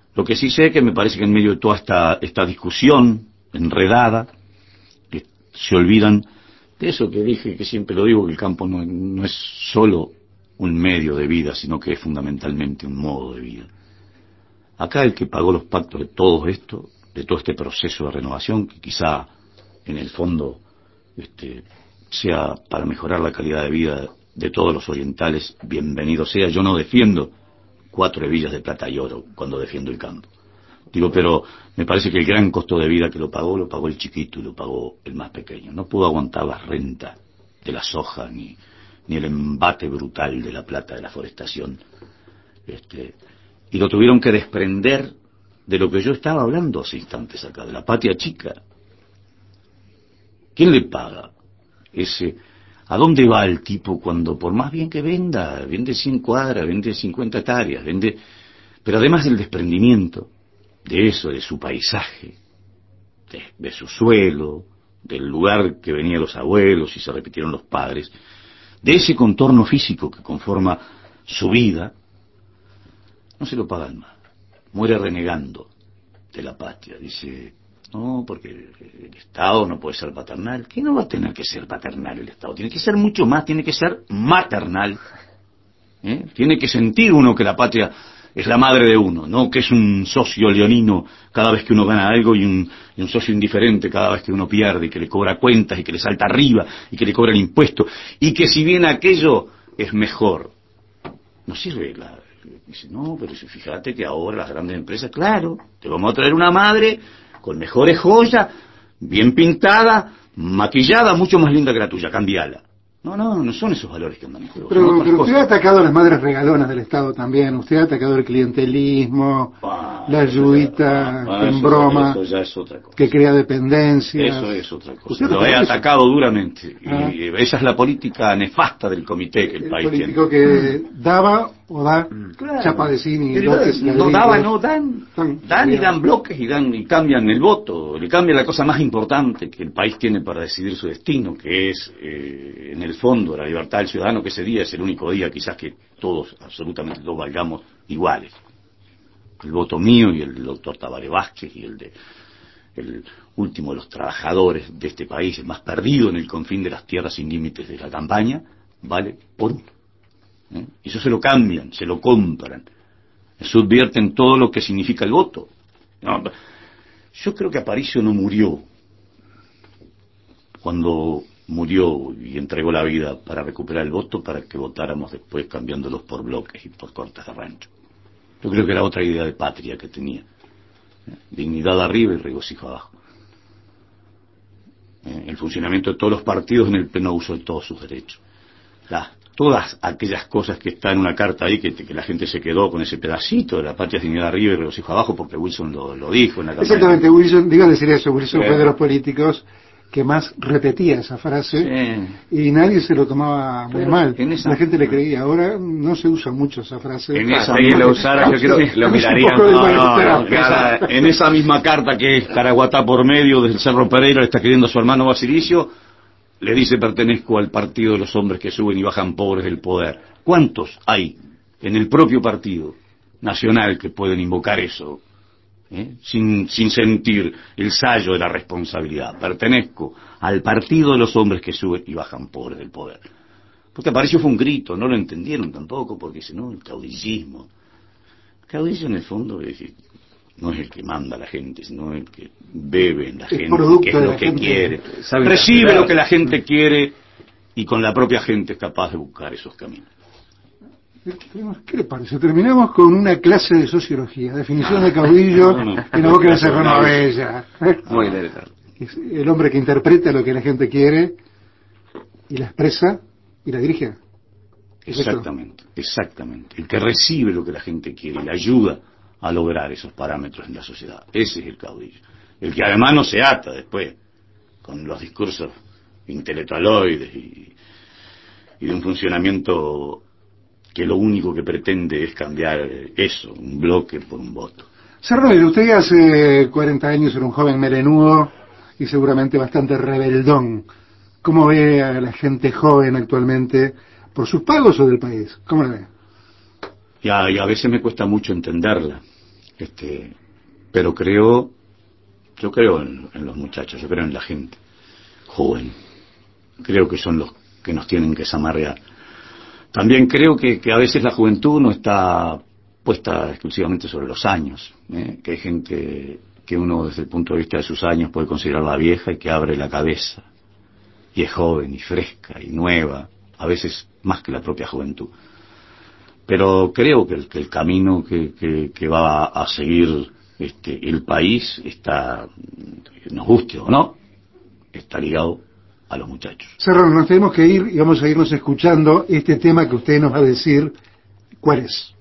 Lo que sí sé es que me parece que en medio de toda esta discusión enredada, que se olvidan de eso que dije, que siempre lo digo, que el campo no es solo un medio de vida, sino que es fundamentalmente un modo de vida. Acá el que pagó los pactos de todo esto, de todo este proceso de renovación, que quizá en el fondo sea para mejorar la calidad de vida de todos los orientales, bienvenido sea. Yo no defiendo 4 hebillas de plata y oro cuando defiendo el campo. Digo, pero me parece que el gran costo de vida que lo pagó el chiquito y lo pagó el más pequeño. No pudo aguantar la renta de la soja ni el embate brutal de la plata de la forestación. Y lo tuvieron que desprender de lo que yo estaba hablando hace instantes acá, de la patria chica. ¿Quién le paga ¿A dónde va el tipo cuando, por más bien que vende 100 cuadras, vende 50 hectáreas, pero además del desprendimiento de eso, de su paisaje, de su suelo, del lugar que venían los abuelos y se repitieron los padres, de ese contorno físico que conforma su vida, no se lo pagan más. Muere renegando de la patria. Dice, no, porque el Estado no puede ser paternal. ¿Qué no va a tener que ser paternal el Estado? Tiene que ser mucho más, tiene que ser maternal. Tiene que sentir uno que la patria es la madre de uno, no que es un socio leonino cada vez que uno gana algo y un socio indiferente cada vez que uno pierde, y que le cobra cuentas y que le salta arriba y que le cobra el impuesto, y que si bien aquello es mejor, no sirve. Dice, no, pero fíjate que ahora las grandes empresas, claro, te vamos a traer una madre con mejores joyas, bien pintada, maquillada, mucho más linda que la tuya, cambiala. No son esos valores que andan en juego. Pero usted ha atacado a las madres regalonas del Estado también. Usted ha atacado el clientelismo, la ayudita en broma, eso ya es otra cosa, que crea dependencia. Eso es otra cosa. Lo he atacado duramente. Y esa es la política nefasta del comité que el país tiene. El político que daba o da chapa de cine y bloques. Dan y dan bloques y cambian el voto. Le cambian la cosa más importante que el país tiene para decidir su destino, que es en el fondo la libertad del ciudadano, que ese día es el único día quizás que todos, absolutamente todos, valgamos iguales. El voto mío y el del doctor Tabaré Vázquez y el último de los trabajadores de este país, el más perdido en el confín de las tierras sin límites de la campaña, vale por uno. Eso se lo cambian, se lo compran, subvierten todo lo que significa el voto. Yo creo que Aparicio no murió cuando murió y entregó la vida para recuperar el voto, para que votáramos después cambiándolos por bloques y por cortes de rancho. Yo creo que era otra idea de patria que tenía. Dignidad arriba y regocijo abajo. El funcionamiento de todos los partidos en el pleno uso de todos sus derechos. Todas aquellas cosas que están en una carta ahí, que la gente se quedó con ese pedacito de la patria es dignidad arriba y regocijo abajo, porque Wilson lo dijo en la campaña. Exactamente, Wilson, digo decir eso, Wilson fue de los políticos que más repetía esa frase, y nadie se lo tomaba muy mal. La gente le creía. Ahora no se usa mucho esa frase. En esa lo usara, yo creo que lo mirarían. En esa misma carta que es Caraguatá por medio del Cerro Pereira, le está escribiendo a su hermano Basilicio, le dice: pertenezco al partido de los hombres que suben y bajan pobres del poder. ¿Cuántos hay en el propio partido nacional que pueden invocar eso? Sin sentir el sallo de la responsabilidad. Pertenezco al partido de los hombres que suben y bajan pobres del poder. Porque Aparicio fue un grito, no lo entendieron tampoco, porque dice, no, el caudillismo. El caudillo en el fondo no es el que manda a la gente, sino el que bebe en la gente, que es lo que quiere. Recibe lo que la gente quiere y con la propia gente es capaz de buscar esos caminos. ¿Qué le parece? Terminamos con una clase de sociología, definición de caudillo en la boca de Serrano Abella. Muy interesante. El hombre que interpreta lo que la gente quiere y la expresa y la dirige. Exactamente. El que recibe lo que la gente quiere y le ayuda a lograr esos parámetros en la sociedad. Ese es el caudillo. El que además no se ata después con los discursos intelectualoides y de un funcionamiento que lo único que pretende es cambiar eso, un bloque por un voto. Serrano, usted hace 40 años era un joven melenudo y seguramente bastante rebeldón. ¿Cómo ve a la gente joven actualmente, por sus pagos o del país? ¿Cómo la ve? Y a veces me cuesta mucho entenderla. Pero yo creo en los muchachos, yo creo en la gente joven. Creo que son los que nos tienen que zamarrear. También creo que a veces la juventud no está puesta exclusivamente sobre los años, que hay gente que uno desde el punto de vista de sus años puede considerarla vieja y que abre la cabeza y es joven y fresca y nueva, a veces más que la propia juventud. Pero creo que el camino que va a seguir el país está, nos guste o no, está ligado a los muchachos. Serrano, nos tenemos que ir y vamos a irnos escuchando este tema que usted nos va a decir cuál es.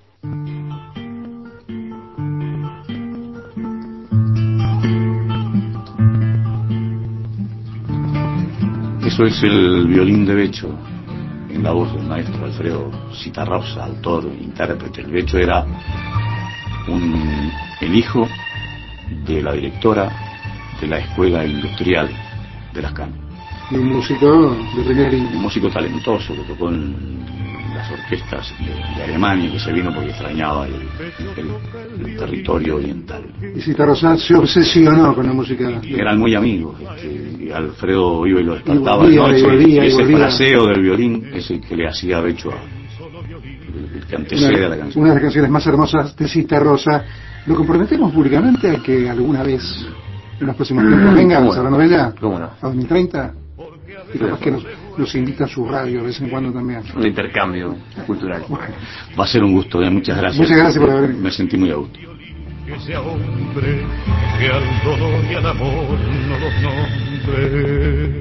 Eso es el violín de Becho, en la voz del maestro Alfredo Citarrosa, autor, intérprete. El Becho era el hijo de la directora de la Escuela Industrial de Las Canas. Y un músico de primer nivel. Un músico talentoso que tocó en las orquestas de Alemania, que se vino porque extrañaba el territorio oriental. Y Citarrosa se obsesionó con la música. Eran muy amigos. Y Alfredo iba y lo despertaba de noche. Y ese fraseo del violín es el que le hacía a Becho el que antecede a la canción. Una de las canciones más hermosas de Citarrosa. Lo comprometemos públicamente a que alguna vez en los próximos tiempos venga a Serrano Bella. ¿Cómo no? A 2030. Y capaz que nos invita a su radio de vez en cuando también. Un intercambio cultural. Bueno. Va a ser un gusto, muchas gracias. Muchas gracias por haber venido. Me sentí muy a gusto. Que sea hombre, que al dolor y al amor no los nombre.